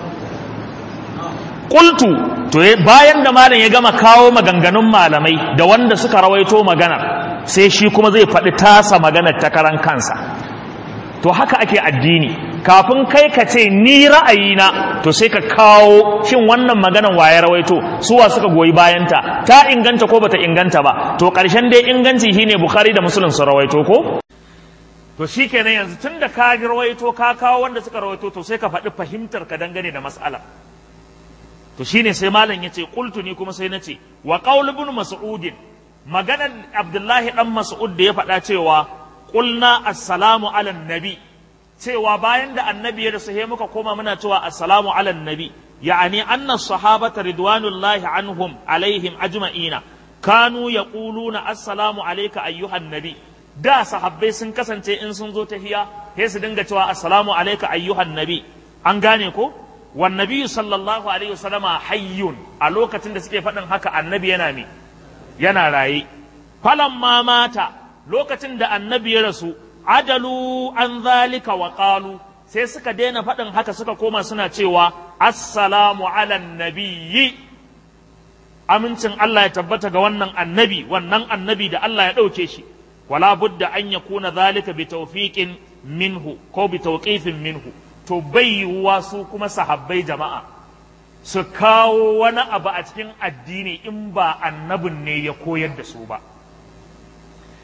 [SPEAKER 1] Qultu, to bayan da malam ya gama kawo maganganun malamai da wanda suka rawaito maganar, sai shi kuma zai faɗi tasa maganar ta karan kansa. To haka ake addini, kafin kai ka ce ni ra'ayina, to sai ka kawo shin wannan maganar waye rawaito, suwa suka goyi bayanta, ta inganta ko bata inganta ba. To ƙarshen dai inganci shine Bukhari da Muslim su rawaito ko? To shikenan yanzu tunda ka rawaito, ka kawo wanda suka rawaito, to sai ka faɗi fahimtar ka dangane da mas'ala. To shine sai malam yace qultu, ni kuma sai nace wa qaul ibn Mas'ud, maganar Abdullahi dan Mas'ud da ya faɗa cewa qulna assalamu ala nabi, cewa bayan da annabi ya rasu muka koma muna cewa assalamu ala nabi, yani anna sahabata ridwanullahi anhum alaihim ajma'ina kanu yaquluna assalamu alayka ayyuhan nabi. Da sahabbai sun kasance in sun zo tahiya sai su dinga cewa assalamu alayka ayyuhan nabi. An gane ko? Wan nabiyyu sallallahu alaihi wasallama hayyun, a lokacin da suke faɗin haka annabi yana raye. Falamma mata, lokacin da annabi ya rasu, adalu an zalika wa qalu, sai suka daina faɗin haka, suka koma suna cewa assalamu ala nabiyyi, amincin Allah ya tabbata ga wannan annabi da Allah ya ɗauke shi. Wala budda an yakuna zalika bi tawfiqin minhu ko bi tawqifin minhu. To bai yiwuwa su kuma sahabbai jama'a su kawo wani abu a cikin addini in ba annabin ne ya koyar da su ba.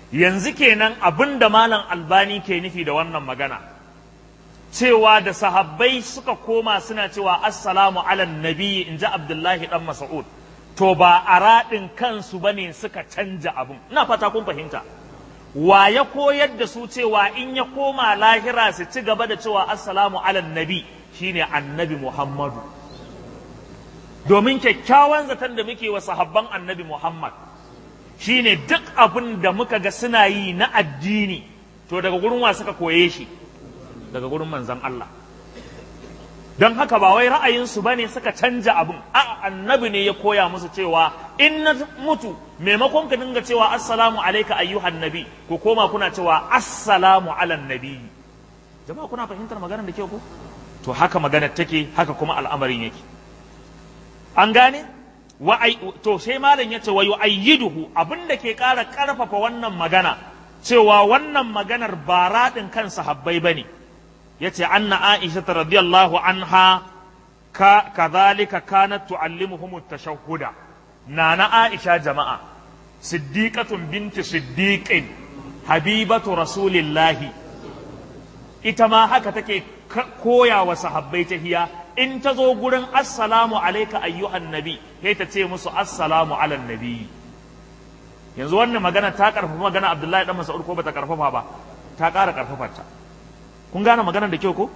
[SPEAKER 1] yanzu kenan abinda malam Albani ke nufi da wannan magana cewa da sahabbai suka koma suna cewa assalamu ala nabi in ji Abdullahi dan Mas'ud to ba a raɗin kansu bane suka canja abun. Ina fata kun fahimta. Wa ya koyar da su cewa in ya koma lahira su ci gaba da cewa assalamu ala nabi shine annabi Muhammadu. Domin kyakkyawan zaton da muke wa sahabban annabi Muhammad shine duk abin da muka ga suna yi na addini to daga gurin wa suka koye shi, daga gurin manzon Allah. Don haka ba wai ra'ayinsu bane suka canja abin, a annabi ne ya koya musu cewa in na mutu maimakon ka dinga cewa assalamu alayka ayyuhan nabi ko koma kuna cewa assalamu ala nabi. Jama'a kuna fahimtar maganar da ke ku? To haka maganar take, haka kuma al'amarin yake. An gane? To sai malam yace wa yu'ayyiduhu, abinda ke ƙara ƙarfafa wannan magana cewa wannan maganar ba raɗin kan sahabbai bane. Yace anna Aisha radiyallahu anha kadhalika kanat tu'allimuhum at-tashahhuda. Nana Aisha jama'a siddiqatun binti siddiqin habibatu rasulillahi, ita ma haka take koya wa sahabbai tahiyya. In ta zo gurin assalamu alayka ayyuhan nabi sai ta ce musu assalamu ala nabi. Yanzu wannan magana ta karfafa magana Abdullahi dan Mas'ud ko bata karfafa ba? Ta ƙara karfafa ta. Kun gane maganar da kyau ko?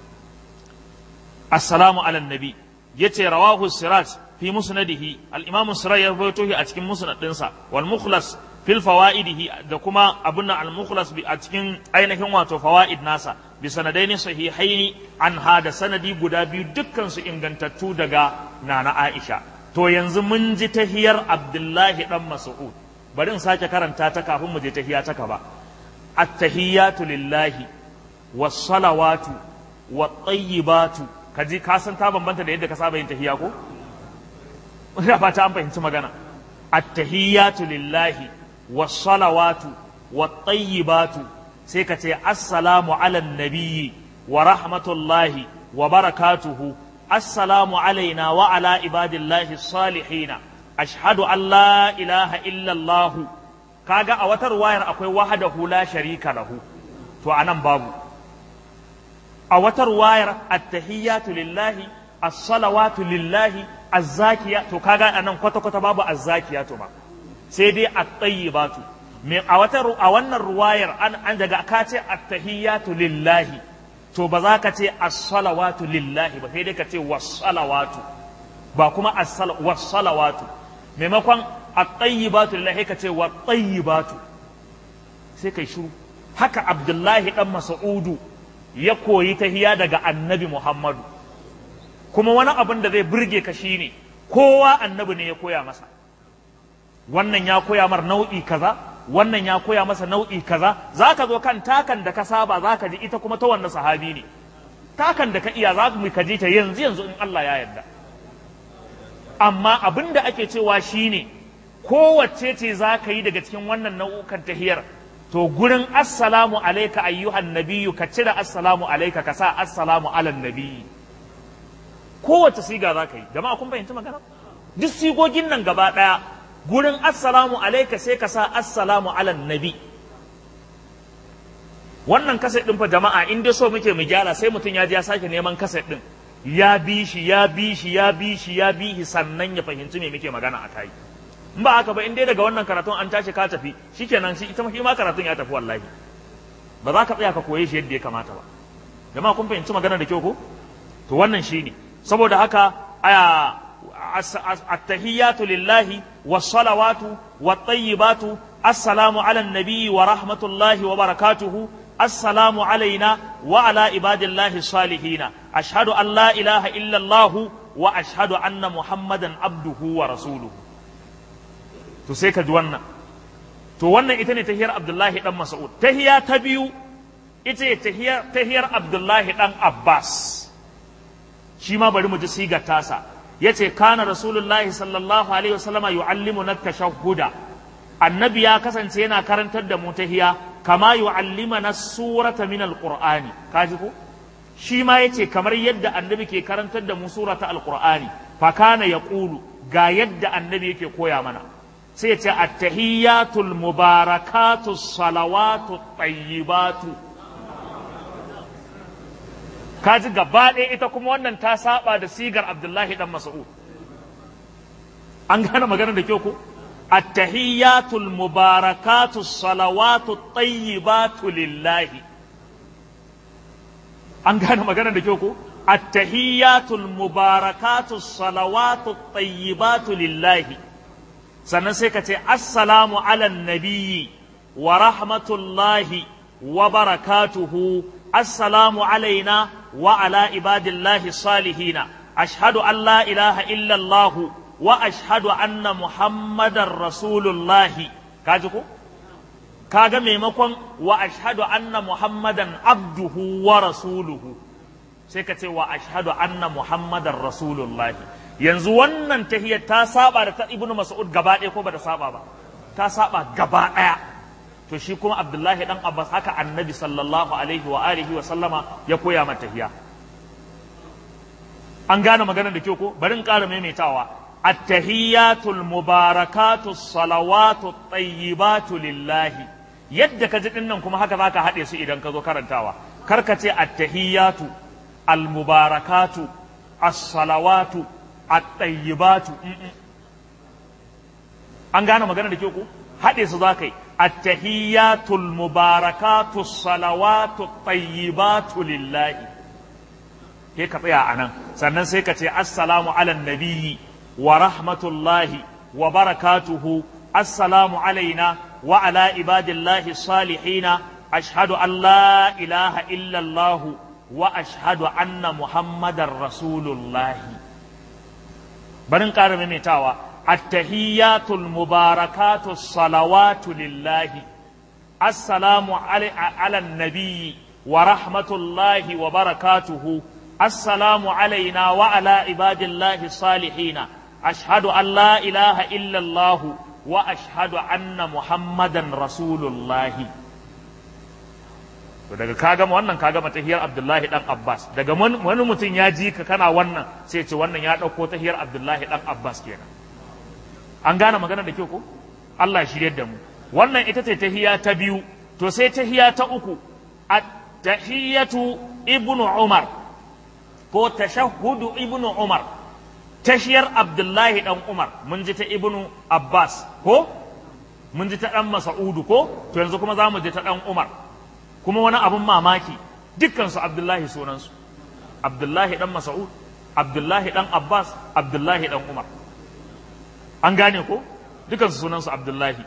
[SPEAKER 1] Assalamu ala nabi yace rawahu Siraj fi musnadihi, al-Imam Siraj ya rawaito shi a cikin musnad dinsa, wal Mukhlas fil fawaidihi, da kuma abunna al-Mukhlas a cikin ainihin wato fawaid nasa bi sanadaini sahihaini an hada sanadi guda biyu dukkan su ingantattu daga nana Aisha. To yanzu mun ji tahiyar Abdullahi dan Mas'ud, bari in sake karanta ta kafin mu je tahiya ta gaba. At-tahiyatu lillahi was-salawatu wat-tayyibatu. Kaji ka san ta bambanta da yadda ka saba yin tahiya ko? Ina fata an fahimci magana. At-tahiyatu lillahi was-salawatu wat-tayyibatu, sai ka ce assalamu ala nabiyyi wa rahmatullahi wa barakatuhu, assalamu alaina wa ala ibadillahi salihina, ashhadu an la ilaha illallah. Kaga a wata ruwayar akwai wahdahu la sharika lahu, to anan babu. A wata ruwayar at-tahiyyatu lillahi, as-salawatu lillahi, az-zakiya, to kaga anan kwata-kwata babu az-zakiyatu ba, sai dai at-tayyibatu. A wannan ruwayar an daga ka ce at-tahiyyatu lillahi, to ba za ka ce as-salawatu lillahi ba, sai dai ka ce was-salawatu, ba kuma was-salawatu. Maimakon at-tayyibatu lillahi ka ce wat-tayyibatu, sai kai shiru. Haka Abdullahi dan Mas'udu ya koyi tahiyya daga annabi Muhammadu. Kuma wani abin da zai burge ka shine kowa annabi ne ya koya masa. Wannan ya koya mar nau'i kaza, wannan ya koya masa nau'i kaza. Zaka zo kan takan da ka saba zaka ji ita kuma ta wannan sahabi ne. Takan da ka iya za mu ka ji ta yanzu in Allah ya yarda. Amma abin da ake cewa shine kowace ce zaka yi daga cikin wannan nau'ukan tahiyar, to gurin assalamu alayka ayyuhan nabiyyu ka cire assalamu alayka ka sa assalamu ala nabiyyi. Kowace siga za ka yi. Jama'a kun fahimci magana? Duk sigogin nan gaba ɗaya gurin assalamu alayka sai ka sa assalamu ala nabi. Wannan kaset ɗin fa jama'a in dai so muke mu gyara sai mutum ya je ya sake neman kaset ɗin, ya bi shi sannan ya fahimci me muke magana a kai. In ba haka ba in dai daga wannan karatun an tashi ka tafi shikenan shi ma karatun ya tafi wallahi. Ba za ka tsaya ka koye shi yadda ya kamata ba. Jama'a kun fahimci magana da kyau ko? To wannan shine. Saboda haka at-tahiyyatu lillahi was-salawatu wat-tayyibatu, assalamu ala nabiyyi wa rahmatullahi wa barakatuhu, assalamu alaina wa ala ibadillahi salihina, ashhadu an la ilaha illallah wa ashhadu anna muhammadan abduhu wa rasuluhu. To sai ka ji wannan. To wannan ita ne tahiyar Abdullahi dan Mas'ud. Tahiya ta biyu ita ce tahiyar Abdullahi dan Abbas. Shi ma bari mu ji sigar tasa. Yace kana Rasulullahi sallallahu alaihi wasallama yu'allimuna at-tashahhuda. Annabi ya kasance yana karantar da mu tahiya kama yu'allimana surata min al-Qur'ani. Kaji ko? Shi ma yace kamar yadda annabi ke karantar da mu surata al-Qur'ani. Fa kana yaqulu, ga yadda annabi yake koya mana. sai ce attahiyyatul mubarakatus salawatut tayyibatu. Kaji gaba ɗaya ita kuma wannan ta saba da sigar Abdullahi dan Mas'ud. An gane maganar da kyau ko? Attahiyyatul mubarakatus salawatut tayyibatu lillahi. An gane maganar da kyau ko? Attahiyyatul mubarakatus salawatut tayyibatu lillahi. Sannan sai ka ce assalamu ala nabiyyi wa rahmatullahi wa barakatuhu. Assalamu alaina wa ala ibadillahi salihina. Ashhadu an la ilaha illallah wa ashhadu anna muhammadar rasulullahi. Kaji ko? Kaga maimakon wa ashhadu anna muhammadan abduhu wa rasuluhu, sai ka ce wa ashhadu anna muhammadar rasulullahi. Yanzu wannan tahiyya ta saba da ta Ibnu Mas'ud gaba ɗaya ko ba ta saba ba? Ta saba gaba ɗaya. To shi kuma Abdullahi dan Abbas haka Annabi sallallahu alaihi wa alihi wa sallama ya koya mata tahiyya. An gane maganar da kyau ko? Bari in ƙara maimaitawa. At-tahiyyatul mubarakatus salawatut tayyibatu lillahi. Yadda ka ji dinnan kuma haka zaka haɗe su idan ka zo karantawa. Kar ka ce at-tahiyyatu al-mubarakatu as-salawatu at-tayyibatu. An gane maganar da kyau ko? Haɗe su zaka yi. At-tahiyyatul mubarakatu as-salawatu at-tayyibatu lillahi. Sai ka tsaya a nan, sannan sai ka ce assalamu ala nabiyyi wa rahmatullahi wa barakatuhu. Assalamu alaina wa ala ibadillahi salihina. Ashhadu an la ilaha illallah wa ashhadu anna muhammadar rasulullahi. Barin ƙara maimaitawa. Attahiyyatul mubarakatu salawatu lillahi. Assalamu ala nabiyyi wa rahmatullahi wa barakatuhu. السلام علينا وعلى عباد الله الصالحين أشهد أن لا إله إلا الله وأشهد أن محمدا رسول الله. daga kaga wannan kaga tahiyar Abdullahi dan Abbas, daga wani mutum ya ji ka kana wannan sai ce wannan ya dauko tahiyar Abdullahi dan Abbas kenan. An gane magana da kyau ko? Allah shirye da mu. Wannan ita ce tahiya ta biyu. To sai tahiya ta uku, at-tahiyatu ibnu Umar ko tashahhudu ibnu Umar, tashiyar Abdullahi dan Umar. Mun ji ta ibnu Abbas ko mun ji ta dan Mas'udu ko, to yanzu kuma zamu ji ta dan Umar. Kuma wani abun mamaki, dukkan su Abdullahi sunansu, Abdullahi dan Mas'ud, Abdullahi dan Abbas, Abdullahi dan Umar. An gane ko? Dukkan su sunansu Abdullahi.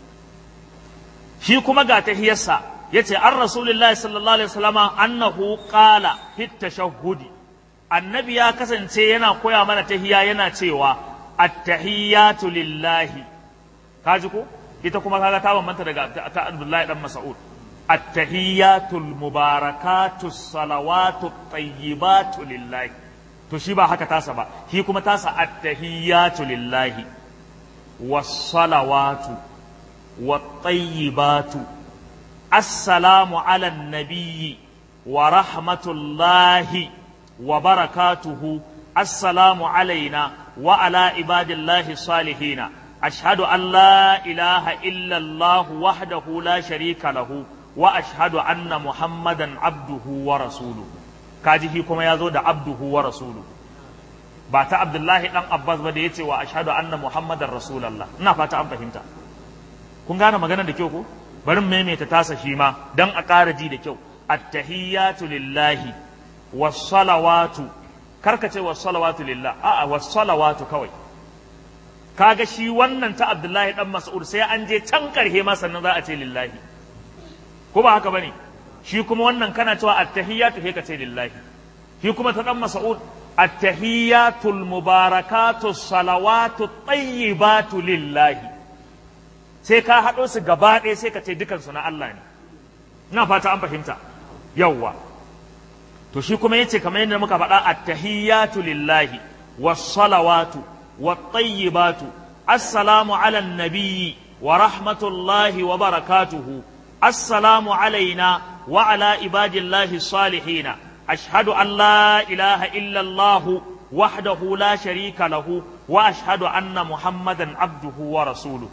[SPEAKER 1] Shi kuma ga tahiyarsa yace an Rasulullahi sallallahu alaihi wasallama annahu qala fit tashahhudi. Annabi ya kasance yana koya mana tahiyya yana cewa at-tahiyyatu lillahi. Kaji ko? Ita kuma kaga ta bambanta daga ta Abdullahi dan Mas'ud. At-tahiyyatul mubarakatus salawatut tayyibatu lillahi. To shi ba haka tasa ba. Shi kuma tasa at-tahiyyatu lillahi was-salawatu wat-tayyibatu. Assalamu ala nabiyyi wa rahmatullahi wa barakatuhu. Assalamu alaina wa ala ibadillahi salihina. Ashhadu an la ilaha illa Allah wahdahu la sharika lahu wa ashhadu anna Muhammadan abduhu wa rasuluhu. Kaji shi kuma yazo da abduhu wa rasuluhu. Ba ta Abdullahi dan Abbas ba da yace wa ashhadu anna Muhammadan rasulullah. Ina fata an fahimta. Kun gane maganar da kyau ko? Bari maimaita tasa shi ma dan a ƙara ji da kyau. At-tahiyyatu lillahi was-salawatu, karka ce was-salawatu lillah, a'a was-salawatu kawai. Kaga shi wannan ta Abdullahi dan Mas'ud sai an je can karhe ma sannan za a ce lillahi, ko ba haka bane? Shi kuma wannan kana cewa at-tahiyyatu sai ka ce lillahi. Shi kuma ta dan Mas'ud at-tahiyyatul mubarakatu salawatu tayyibatu lillahi. Sai ka haɗo su gaba ɗaya sai ka ce dukansu na Allah ne. Ina fata an fahimta. Yawwa. To shi kuma yace kamar yadda muka faɗa at-tahiyyatu lillahi was-salawatu wat-tayyibatu. Assalamu ala nabiyyi wa rahmatullahi wa barakatuhu. Assalamu alaina wa ala ibadillahi salihina. Ashhadu an la ilaha illa Allah wahdahu la sharika lahu wa ashhadu anna Muhammadan abduhu wa rasuluhu.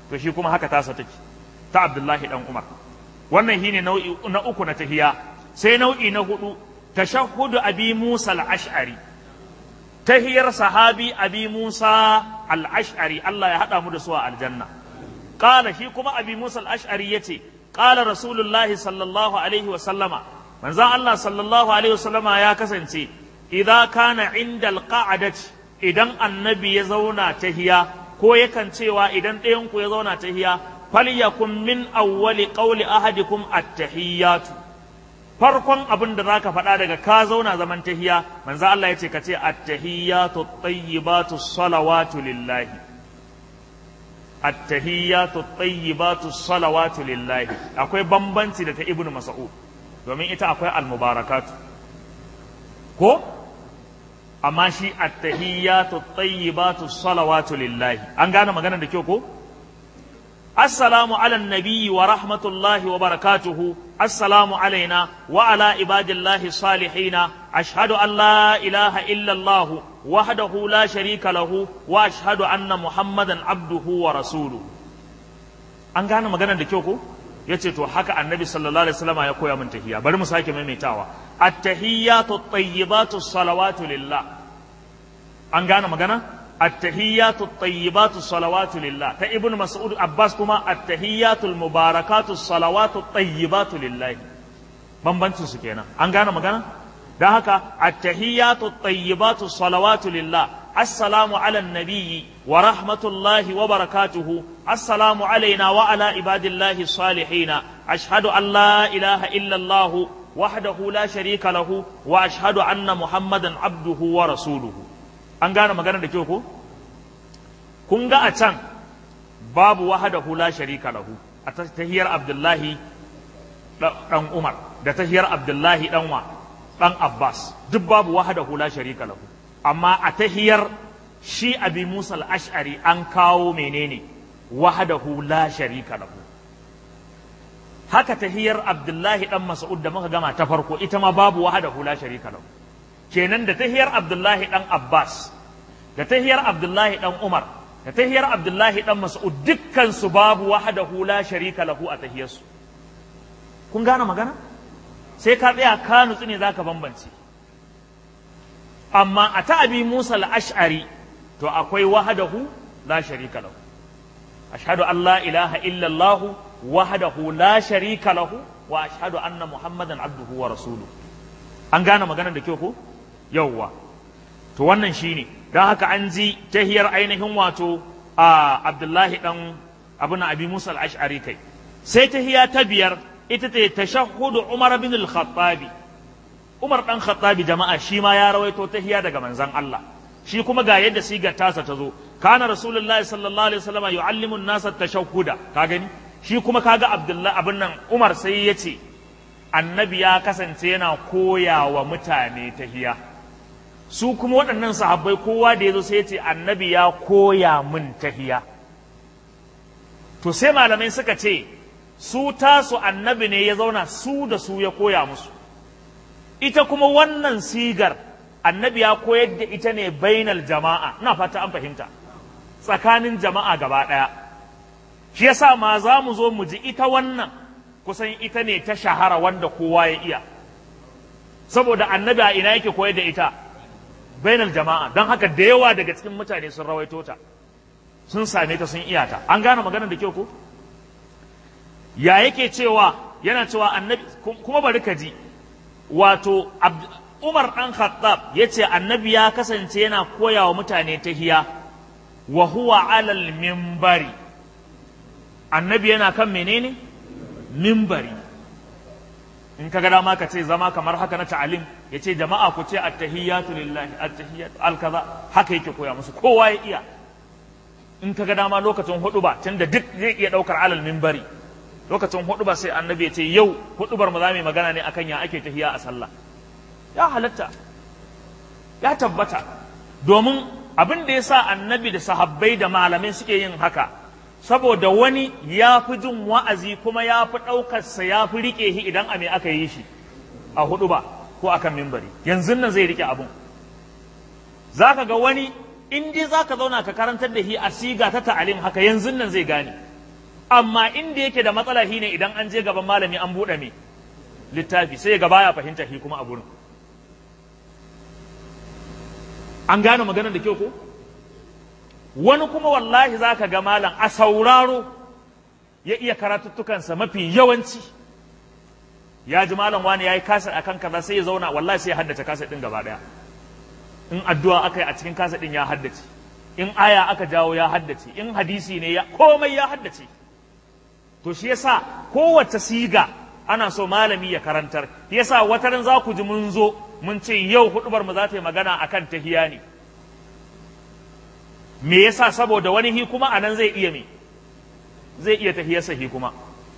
[SPEAKER 1] to shi kuma haka tasa take ta Abdullahi dan Umar. Wannan shine nau'i na uku na tahiya. Sai nau'i na hudu tashahhudu Abi Musa al-Ash'ari, tahiyar sahabi Abi Musa al-Ash'ari, Allah ya hada mu da su a aljanna. Qala, shi kuma Abi Musa al-Ash'ari yace qala Rasulullahi sallallahu alaihi wa sallama, manzon Allah sallallahu alaihi wa sallama ya kasance idza kana inda al-qa'adati, idan annabi ya zauna tahiya, ko yakan cewa idan ɗayan ku ya zauna tahiya, falyakun min awwali qawli ahadikum at-tahiyyatu, farkon abin da zaka faɗa daga ka zauna zaman tahiya, manzo Allah yace ka ce at-tahiyyatu at-tayyibatu as-salawatu lillahi, at-tahiyyatu at-tayyibatu as-salawatu lillahi. Akwai bambanci da ta Ibn Mas'ud, domin ita akwai al-mubarakatu ko, amma shi at-tahiyyatu at-tayyibatu as-salawatu lillahi. An gane maganar da kyau ko? السلام على النبي ورحمة الله وبركاته، السلام علينا وعلى عباد الله الصالحين، أشهد أن لا إله إلا الله وحده لا شريك له وأشهد أن محمدا عبده ورسوله. an gane maganar da kyau ko? yace to haka annabi sallallahu alaihi wasallam ya koya min tahiyya. Bari mu sake maimaitawa. At-tahiyyatu at-tayyibatu as-salawatu lillah. An gane magana? التحيات الطيبات الصلوات لله. تا ابن مسعود عباس كما التحيات المباركات الصلوات الطيبات لله. بمبنتو su kenan. An gane magana? Dan haka التحيات الطيبات الصلوات لله. السلام على النبي ورحمة الله وبركاته. السلام علينا وعلى عباد الله الصالحين. أشهد أن لا إله إلا الله وحده لا شريك له وأشهد أن محمدا عبده ورسوله. An gane maganar da kyau ko? Kun ga a can babu wahdahu la sharika lahu a tahiyar Abdullahi dan Umar da tahiyar Abdullahi dan Abbas, duk babu wahdahu la sharika lahu. Amma a tahiyar shi Abi Musa al-Ash'ari an kawo menene? Wahdahu la sharika lahu. Haka tahiyar Abdullahi dan Mas'ud da muka gama ta farko, ita ma babu wahdahu la sharika lahu. Kenan da tahiyar Abdullahi dan Abbas, da tahiyar Abdullahi dan Umar, da tahiyar Abdullahi dan Mas'ud, dukkan su babu wahdahu la sharika lahu a tahiyarsu. Kun gane magana? Sai ka tsaya ka nutsu ne zaka bambance. Amma a ta Abi Musa al-Ash'ari to akwai wahdahu la sharika lahu. Ashhadu an la ilaha illa Allah wahdahu la sharika lahu wa ashhadu anna Muhammadan abduhu wa rasuluhu. An gane maganar da kyau ko? Yawwa, to wannan shine. Don haka an ji tahiyar ainihin wato a Abdullahi dan Abi Musa al-Ash'ari kai. Sai tahiya ta biyar ita ce tashahhudu Umar bin al-Khattabi. Umar dan Khattabi jama'a shi ma ya rawaito tahiya daga manzon Allah. Shi kuma ga yadda sigar tasa ta zo. Kana Rasulullahi sallallahu alaihi wasallam yu'allimu an-nasa at-tashahhuda. Ka gani? Shi kuma kaga Abdullahi abin nan Umar sai ya ce annabi ya kasance yana koya wa mutane tahiya. Su kuma waɗannan sahabbai kowa da ya zo sai ya ce annabi ya koya min tahiya. To sai malamai suka ce su tasu annabi ne ya zauna su da su ya koya musu. Ita kuma wannan sigar annabi ya koyar da ita ne bainal jama'a. Ina fata an fahimta. Tsakanin jama'a gaba ɗaya. Shi yasa ma za mu zo mu ji ita wannan kusan ita ne ta shahara wanda kowa ya iya. Saboda annabi a ina yake koyar da ita? Bainal jama'a. Don haka da yawa daga cikin mutane sun rawaito ta, sun same ta, sun iya ta. An gane maganar da kyau ko? Ya yake cewa, yana cewa annabi, kuma bari ka ji, wato Umar ɗan Khattab ya ce annabi ya kasance yana koya wa mutane tahiya wa huwa alal mimbari. Annabi yana kan menene? Mimbari. In ka ga dama ka ce zama kamar haka na ta'alim, ya ce jama'a ku ce attahiyatu lillahi, attahiyatu alkaza, haka yake koya musu, kowa ya iya. In ka ga dama lokacin huɗuba, tunda duk zai iya ɗaukar alal mimbari, lokacin huɗuba sai annabi ya ce yau huɗubar mu za mu yi magana ne akan ya ake tahiya a sallah. Ya halatta, ya tabbata, domin abin da ya sa annabi da sahabbai da malamai suke yin haka, saboda wani ya fi jin wa'azi kuma ya fi ɗaukarsa ya fi riƙe shi idan a me aka yi shi a huɗu ba ko akan mimbari, yanzu nan zai riƙe abun. Za ka ga wani in dai za ka zauna ka karantar da shi a siga ta ta'alim haka yanzu nan zai gane,
[SPEAKER 2] amma inda yake da matsala shine idan an je gaban malami an buɗe me littafi sai ga baya fahimta shi kuma a gurin. An gane maganar da kyau ko? Wani kuma wallahi za ka ga malam a sauraro ya iya karatuttukansa mafi yawanci, ya ji malam wani ya yi kasar a kan kaza sai ya zauna wallahi sai ya haddace kasar ɗin gaba ɗaya. In addu'a aka yi a cikin kasar ɗin ya haddace, in aya aka jawo ya haddace, in hadisi ne komai ya haddace. To shi yasa kowace siga ana so malami ya karantar, yasa wataran za ku ji mun zo mun ce yau hudubar mu za ta yi magana akan tahiya ne. Me yasa? Saboda wani hi kuma anan zai iya zai iya tahiyarsa hi kuma,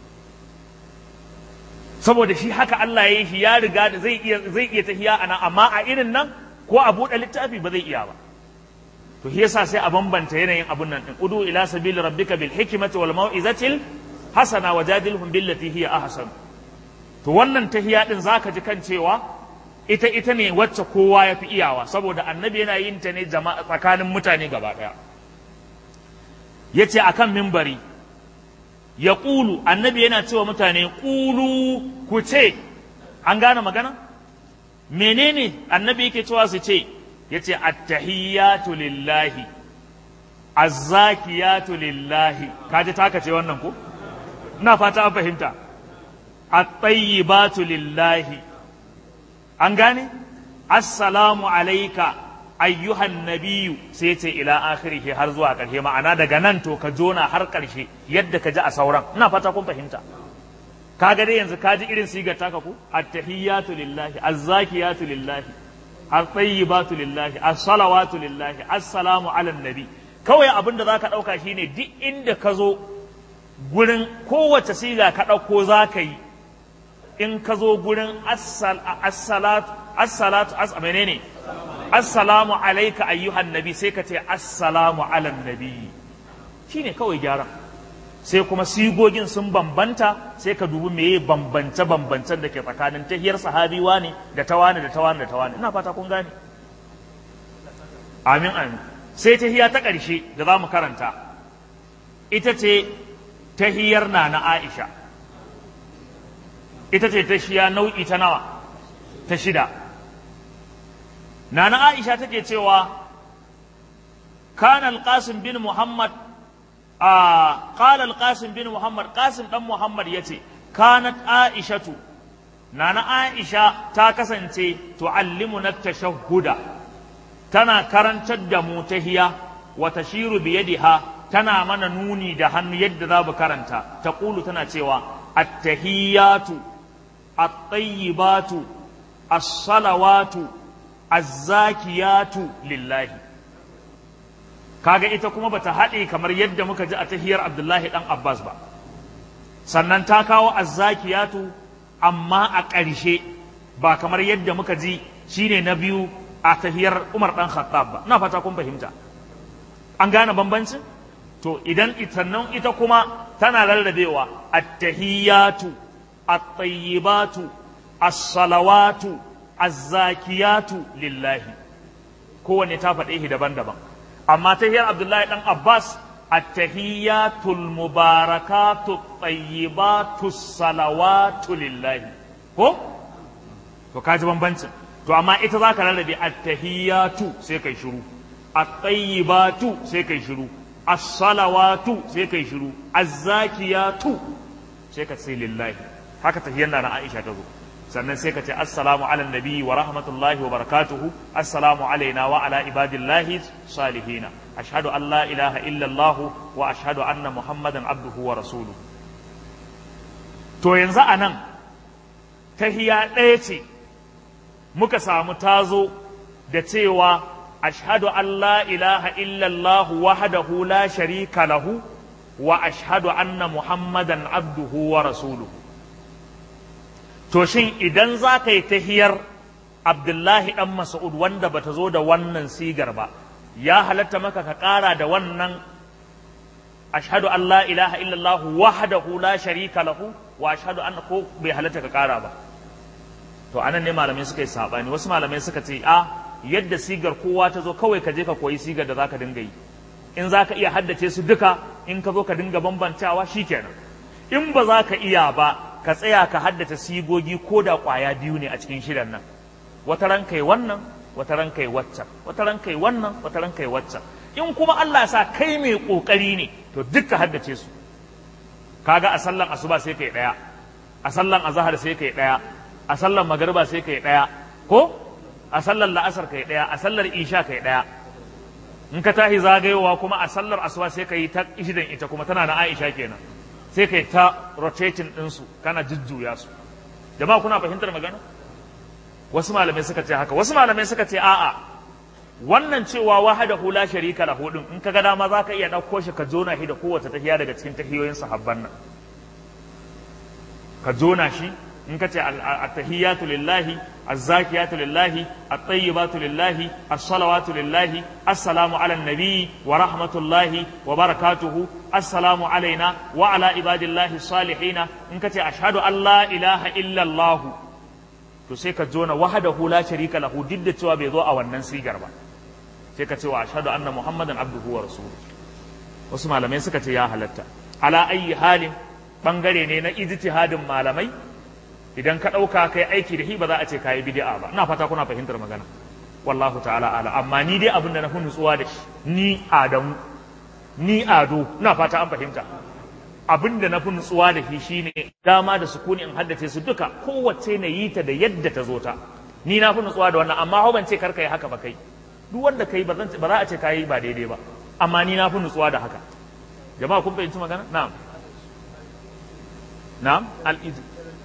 [SPEAKER 2] saboda shi haka Allah ya yi shi, ya riga da zai iya tahiya anan, amma a irin nan ko a buɗe littafi ba zai iya ba. To shi yasa sai a bambanta yanayin abun nan din. Udu ila sabili rabbika bil hikmati wal mau'izatil hasana wajadilhum billati hiya ahsan. To wannan tahiya din zaka ji kan cewa ita ne wacce kowa ya fi iyawa, saboda annabi yana yin ta ne jama'a tsakanin mutane gaba ɗaya. Ya ce a kan mimbari, ya ƙulu, annabi yana cewa mutane ƙulu ku ce, an gane magana? Menene annabi yake cewa su ce? Ya ce attahiyyatu lillahi, azzakiyatu lillahi, kaji taka ce wannan ko? Ina fata an fahimta. At-tayyibatu lillahi, an gane? Assalamu alaika ayyuhan nabiyu, sai ce ila akhirihi har zuwa ƙarshe, ma'ana daga nan to ka jona har ƙarshe yadda ka ji a sauran. Ina fata kun fahimta. Kaga dai yanzu ka ji irin sigar taka ku? At-tahiyyatu lillahi, az-zakiyatu lillahi, at-tayyibatu lillahi, as-salawatu lillahi, assalamu ala nabi. Kawai abin da zaka ɗauka shine duk inda ka zo gurin kowace siga ka ɗauko za ka yi, in ka zo gurin menene assalamu alaika ayyuhan nabi sai ka ce assalamu ala nabi, shine kawai gyara. Sai kuma sigogin sun bambanta, sai ka dubi meye bambance-bambancen da ke tsakanin tahiyar sahabi wane da ta wane da ta wane da ta wane. Ina fata kun gane. Amin amin. Sai tahiya ta ƙarshe da za mu karanta ita ce tahiyar na Aisha. Ita ce tahiya nau'i ta nawa? Ta shida. Nana Aisha take cewa kana al-Qasim bin Muhammad qala al-Qasim bin Muhammad, Qasim dan Muhammad yace kanat Aishatu, Nana Aisha ta kasance tu'allimuna tashahhuda, tana karantar da mu tahiya, wa tashiru bi yadiha, tana mana nuni da hannu yadda za mu karanta. Taqulu, tana cewa at-tahiyyatu at-tayyibatu as-salawatu az-zakiyatu lillahi. Kaga ita kuma bata haɗe kamar yadda muka ji a tahiyar Abdullahi dan Abbas ba, sannan ta kawo az-zakiyatu amma a ƙarshe, ba kamar yadda muka ji shine na biyu a tahiyar Umar dan Khattab ba. Ina fata kun fahimta. An gane bambancin? To idan sannan ita kuma tana rarrabewa at-tahiyyatu at-tayyibatu as-salawatu az-zakiyatu lillahi, kowanne ta faɗe shi daban-daban. Amma tahiyar Abdullahi dan Abbas at-tahiyyatul mubarakatu at-tayyibatu as-salawatu lillahi, ko to kaji bambancin. To amma ita zaka rarrabe at-tahiyyatu sai kai shiru, at-tayyibatu sai kai shiru, as-salawatu sai kai shiru, az-zakiyatu sai ka ce lillahi. Haka tahiyar na Aisha ta zo. Sannan sai ka ce assalamu ala nabi wa rahmatullahi wa barakatuhu, assalamu alaina wa ala ibadillahi salihina, ashhadu an la ilaha illa Allah wa ashhadu anna muhammadan abduhu wa rasuluhu. To yanzu anan tahiya ɗaya ce muka samu tazo da cewa ashhadu an la ilaha illa Allah wahdahu la sharika lahu wa ashhadu anna muhammadan abduhu wa rasuluhu. To shin idan za ka yi tahiyar Abdullahi ɗan Mas'ud wanda bata zo da wannan sigar ba, ya halatta maka ka ƙara da wannan ashhadu an la ilaha illallah wahdahu la sharika lahu wa ashhadu anna, ko bai halatta ka ƙara ba? To anan ne malamai suka yi sabani. Wasu malamai suka ce yadda sigar kowa ta zo kawai ka je ka koyi sigar da zaka dinga yi. In zaka iya haddace su duka, in ka zo ka dinga bambantawa shikenan. In ba za ka iya ba ka tsaya ka haddace sigogi ko da ƙwaya biyu ne a cikin shidan nan, wata ran kai wannan, wata ran kai waccan, wata ran kai wannan, wata ran kai waccan. In kuma Allah ya sa kai mai ƙoƙari ne to duk ka haddace su. Kaga a sallan asuba sai kai ɗaya, a sallan azhar sai kai ɗaya, a sallan magariba sai kai ɗaya, ko a sallar la'asar kai ɗaya, a sallar isha kai ɗaya. In ka tahi zagayowa kuma a sallar asuba sai ka yi ta ishidan ita kuma tana na Aisha kenan, sai ka yi ta rotating ɗinsu kana jujjuya su. Jama'a kuna fahimtar magana? Wasu malamai suka ce haka, wasu malamai suka ce a'a, wannan cewa wahdahu la sharika lahu din in ka ga dama za ka iya ɗauko shi ka jona shi da kowace tahiya daga cikin tahiyoyin sahabban nan. Ka jona shi in ka ce at-tahiyyatu lillahi, az-zakiyatu lillahi, at-tayyibatu lillahi, as-salawatu lillahi, assalamu ala an-nabi wa rahmatullahi wa barakatuhu, assalamu alaina wa ala ibadillahi salihina. In ka ce ashhadu an la ilaha illa Allah, to sai ka jona wahdahu la sharika lahu duk da cewa bai zo a wannan sigar ba, sai ka ce wa ashhadu anna muhammadan abduhu wa rasuluhu. Wasu malamai suka ce ya halatta. Ala ayyi halin bangare ne na ijtihadin malamai, idan ka ɗauka kai aiki da shi ba za a ce kayi bid'a ba. Ina fata kuna fahimtar magana, wallahu ta'ala ala. Amma ni dai abin da na fi nutsuwa da shi, ni Adamu, ni Ado, ina fata an fahimta, abin da na fi nutsuwa da shi shine dama da sukuni in haddace su duka, kowace na yi ta da yadda ta zo ta. Ni na fi nutsuwa da wannan, amma ban ce kar kai haka ba kai. Duk wanda kai ba za a ce kayi ba daidai ba, amma ni na fi nutsuwa da haka. Jama'a kun fahimci magana? Na'am. Na'am, al-ijm.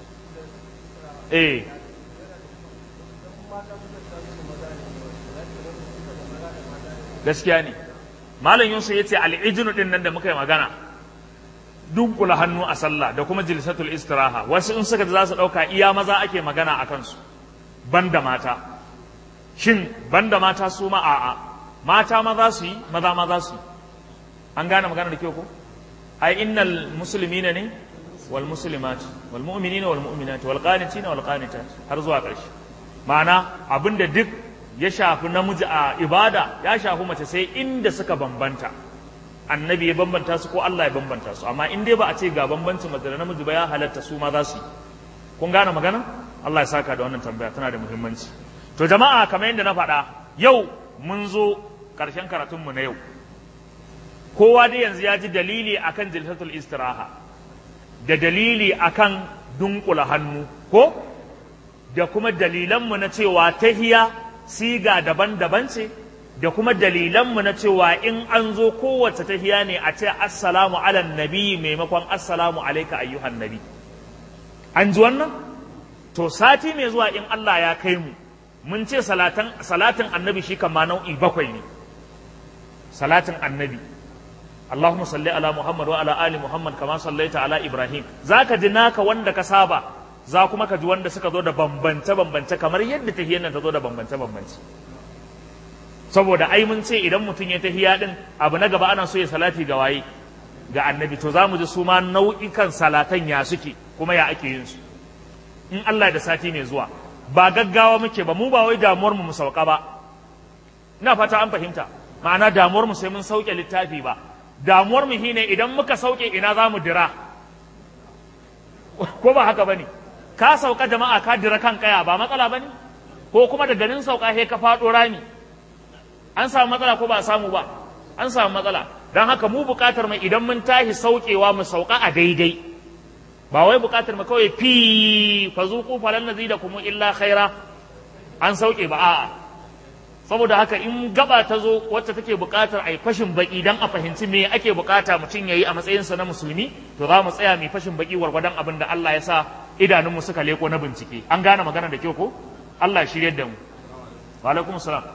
[SPEAKER 2] Gaskiya ne. Malam Yusuf yace al-ijnu din nan da muka yi magana, dunkula hannu a sallah da kuma jilsatul istiraha, wasu in suka za su dauka iya maza ake magana a kansu banda mata. Shin banda mata su ma a'a, mata ma za su yi, maza ma za su yi. An gane magana da kyau ko? Ai innal muslimina ne wal muslimat wal mu'minina wal mu'minat wal qanitina wal qanitat har zuwa ƙarshe. Ma'ana abinda duk ya shafi namiji a ibada ya shafi mace sai inda suka bambanta. Annabi ya bambanta su ko Allah ya bambanta su, amma in dai ba a ce ga bambancin mace da namiji ba ya halatta su ma za su yi. Kun gane magana? Allah ya saka da wannan tambaya, tana da muhimmanci. To jama'a, kamar yadda na faɗa, yau mun zo ƙarshen karatunmu na yau. Kowa dai yanzu ya ji dalili akan jilsatul istiraha, da dalili akan dunkula hannu, ko da kuma dalilanmu na cewa tahiya siga daban-daban ce, da kuma dalilanmu na cewa in an zo kowace tahiya ne a ce assalamu ala nabi maimakon assalamu alaika ayyuhan nabi. An ji wannan? To sati mai zuwa in Allah ya kai mu, mun ce salatin annabi shi kama nau'i 7 ne. Salatin annabi, Allahumma salli ala Muhammad wa ala ali Muhammad kama sallaita ala Ibrahim. Za ka ji naka wanda ka saba, za kuma ka ji wanda suka zo da bambance-bambance kamar yadda tahiyyar nan ta zo da bambance-bambance. Saboda ai mun ce idan mutum ya tahiyya din abu na gaba ana so ya salati ga waye, ga annabi. To za mu ji su ma nau'ikan salatan ya suke kuma ya ake yin su. In Allah da sati mai zuwa, ba gaggawa muke ba, mu ba wai damuwar mu sauka ba. Ina fata an fahimta. Ma'ana damuwar mu sai mun sauke littafi ba. Damuwar mu shine idan muka sauke ina za mu dira. Ko ba haka bane? Ka sauka jama'a ka dira kan kaya ba matsala bane? Ko kuma da ganin sauka he ka faɗo rami. An samu matsala ko ba a samu ba? An samu matsala. Don haka mu buƙatar mu idan mun tashi saukewa mu sauka a daidai. Ba wai buƙatar mu kawai fi fazuqu falan nazidakum illa khaira. An sauke ba a'a. Saboda haka in gaba ta zo wacce take buƙatar a yi fashin baki don a fahimci me ake buƙata mutum ya yi a matsayinsa na musulmi, to za mu tsaya mai fashin baki gwargwadon abin da Allah ya sa idanunmu suka leko na bincike. An gane magana da kyau ko? Allah ya shiryar da mu. Wa alaikum salam.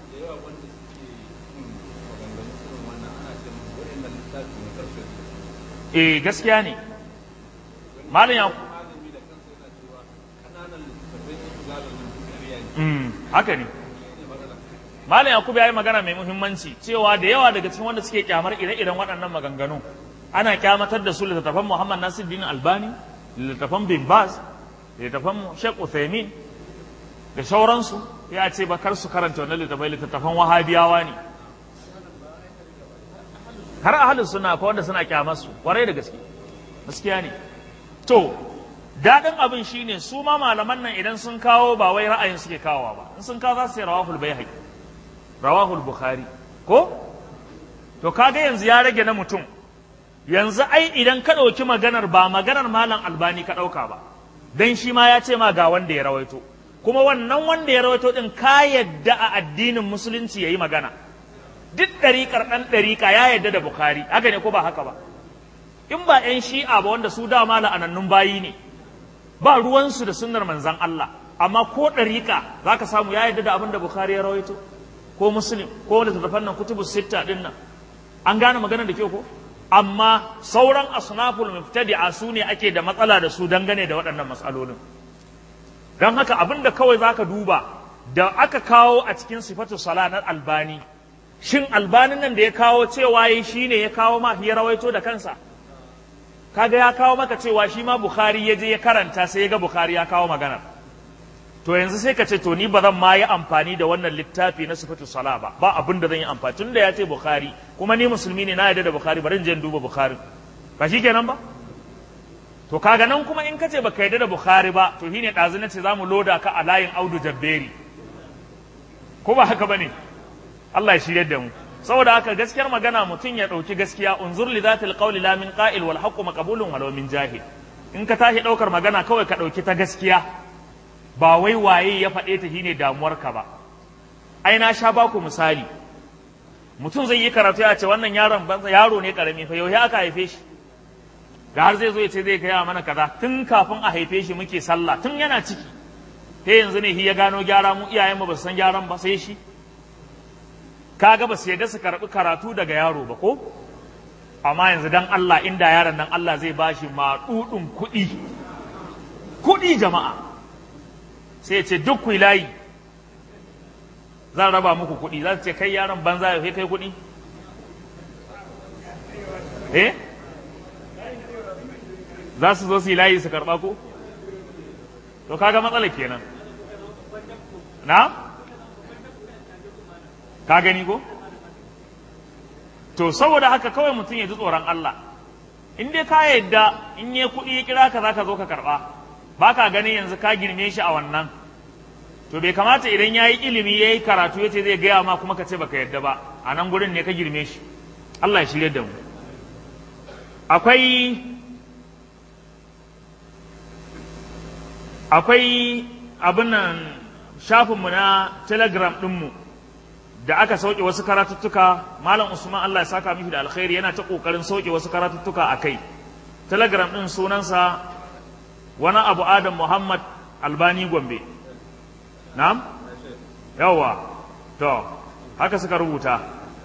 [SPEAKER 2] Gaskiya ne. Malam ya haka ne. Malam Yakubu ya yi magana mai muhimmanci cewa da yawa daga cikin wanda suke kyamar ire-iren waɗannan maganganu ana kyamatar da su littattafan Muhammad Nasiruddin Albani, littattafan Bin Baz, littattafan Sheikh Uthaymeen da sauransu. Ya ce ba kar su karanta wannan littattafan Wahabiyawa ne. har ahlus sunna ko wanda suna kyamarsu kwarai da gaskiya ne. To daɗin abin shine su ma malaman nan idan sun kawo ba wai ra'ayin suke kawowa ba, in sun kawo za su yi rawahul baihaqi, rawahul bukhari ko to kaga yanzu ya rage na mutum. Yanzu ai idan ka ɗauki maganar ba maganar malam albani ka ɗauka ba, dan shi ma ya ce ma ga wanda ya rawaito, kuma wannan wanda ya rawaito din ka yadda a addinin musulunci yayi magana. Duk ɗariƙar ɗan ɗariƙa ya yadda da bukhari, haka ne ko ba haka ba? In ba 'yan shi'a ba wanda su dama la'anannun bayi ne, ba ruwansu da sunnar manzan Allah, amma ko ɗariƙa za ka samu ya yadda da abin da bukhari ya rawaito ko muslim ko littattafan nan kutubus sitta ɗin nan. An gane maganar da kyau ko? Amma sauran asnaful mubtadi'a su ne ake da matsala da su dangane da waɗannan matsalolin. Don haka abin da kawai za ka duba da aka kawo a cikin sifatu sala na albani, shin albanin nan da ya kawo cewa shi ne ya kawo ma ya rawaito da kansa? Kaga ya kawo maka cewa shi ma Bukhari ya je ya karanta sai ya ga Bukhari ya kawo maganar. To yanzu sai ka ce to ni ba zan ma yi amfani da wannan littafi na sifatu sala ba abin da zan yi amfani tunda ya ce Bukhari kuma ni musulmi ne na yarda da Bukhari bari in je in duba Bukhari. Ba shi kenan ba? To kaga nan kuma in ka ce baka yarda da Bukhari ba to shine ɗazu na ce za mu loda ka a layin Audu Jabberi. Ko ba haka bane? Allah ya shirye da mu. Saboda haka gaskiyar magana mutum ya ɗauki gaskiya unzur li zatil qawli la min qa'il wal haqqu maqbulun walau min jahil. In ka tashi ɗaukar magana kawai ka ɗauki ta gaskiya ba wai waye ya faɗe ta shine damuwarka ba. Ai na sha baku misali, mutum zai yi karatu ya ce wannan yaron banza yaro ne karami fa yau ya aka haife shi, da har zai zo ya ce zai gaya mana kaza tun kafin a haife shi muke sallah tun yana ciki, sai yanzu ne shi ya gano gyara, mu iyayen mu ba su san gyaran ba sai shi. Kaga ba su yadda su karɓi karatu daga yaro ba ko? Amma yanzu dan Allah inda yaron nan Allah zai bashi maɗuɗin kuɗi jama'a, sai ce duk ku layi zan raba muku kuɗi, za su ce kai yaron banza ya kai kuɗi? Za su zo su yi layi su karɓa ko? To kaga matsala kenan. Na? Ka gani ko? To saboda haka kawai mutum ya ji tsoron Allah, in dai ka yadda in yi kuɗi ya kira ka za ka zo ka karɓa, ba ka ganin yanzu ka girme shi a wannan, to bai kamata idan ya yi ilimi ya yi karatu ya ce zai gaya ma kuma ka ce baka yadda ba, a nan gurin ne ka girme shi. Allah ya shirya da mu. Akwai abin nan shafinmu na telegram ɗinmu da aka sauke wasu karatuttuka, Malam Usman Allah ya saka mishi da alkhairi yana ta ƙoƙarin sauke wasu karatuttuka a kai. Telegram ɗin sunansa wani abu Adam Muhammad Albani Gombe. Na'am? Yawwa, to, haka suka rubuta.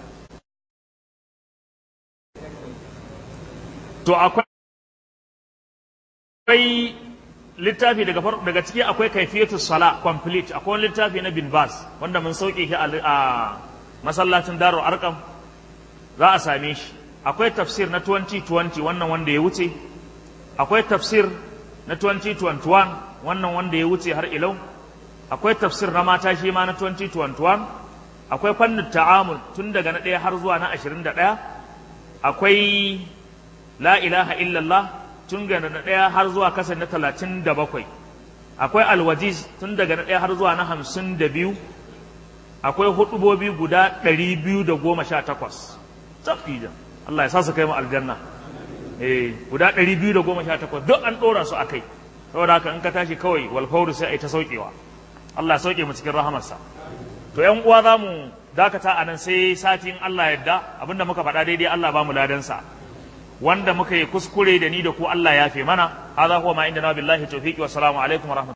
[SPEAKER 2] To, akwai littafi daga ciki akwai kaifiyatu sala complete, akwai wani littafi na bin Bas wanda mun sauke shi a masallacin Darul Arqam, za a same shi. Akwai tafsir na 2020 wannan wanda ya wuce, akwai tafsir na 2021 wannan wanda ya wuce har ilau, akwai tafsir na mata shi ma na 2021, akwai fannin ta'amul tun daga na 1 har zuwa na 21, akwai la ilaha illallah tun daga na 1 har zuwa kasar na 37, akwai alwajiz tun daga na 1 har zuwa na 52, akwai hudubobi guda 218. Tafiya Allah ya sa su kai mu aljanna. Guda 218 duk an dora su akai. Saboda haka in ka tashi kawai wal fawru sai ai ta saukewa. Allah ya sauke mu cikin rahamarsa. To ƴan uwa za mu dakata anan sai satin Allah yadda abinda muka faɗa daidai Allah ba mu ladansa. Wanda muka yi kuskure da ni da ku Allah ya fi mana. Hadha huwa ma indana billahi tawfiqi wa salamu alaikum wa rahmatullahi.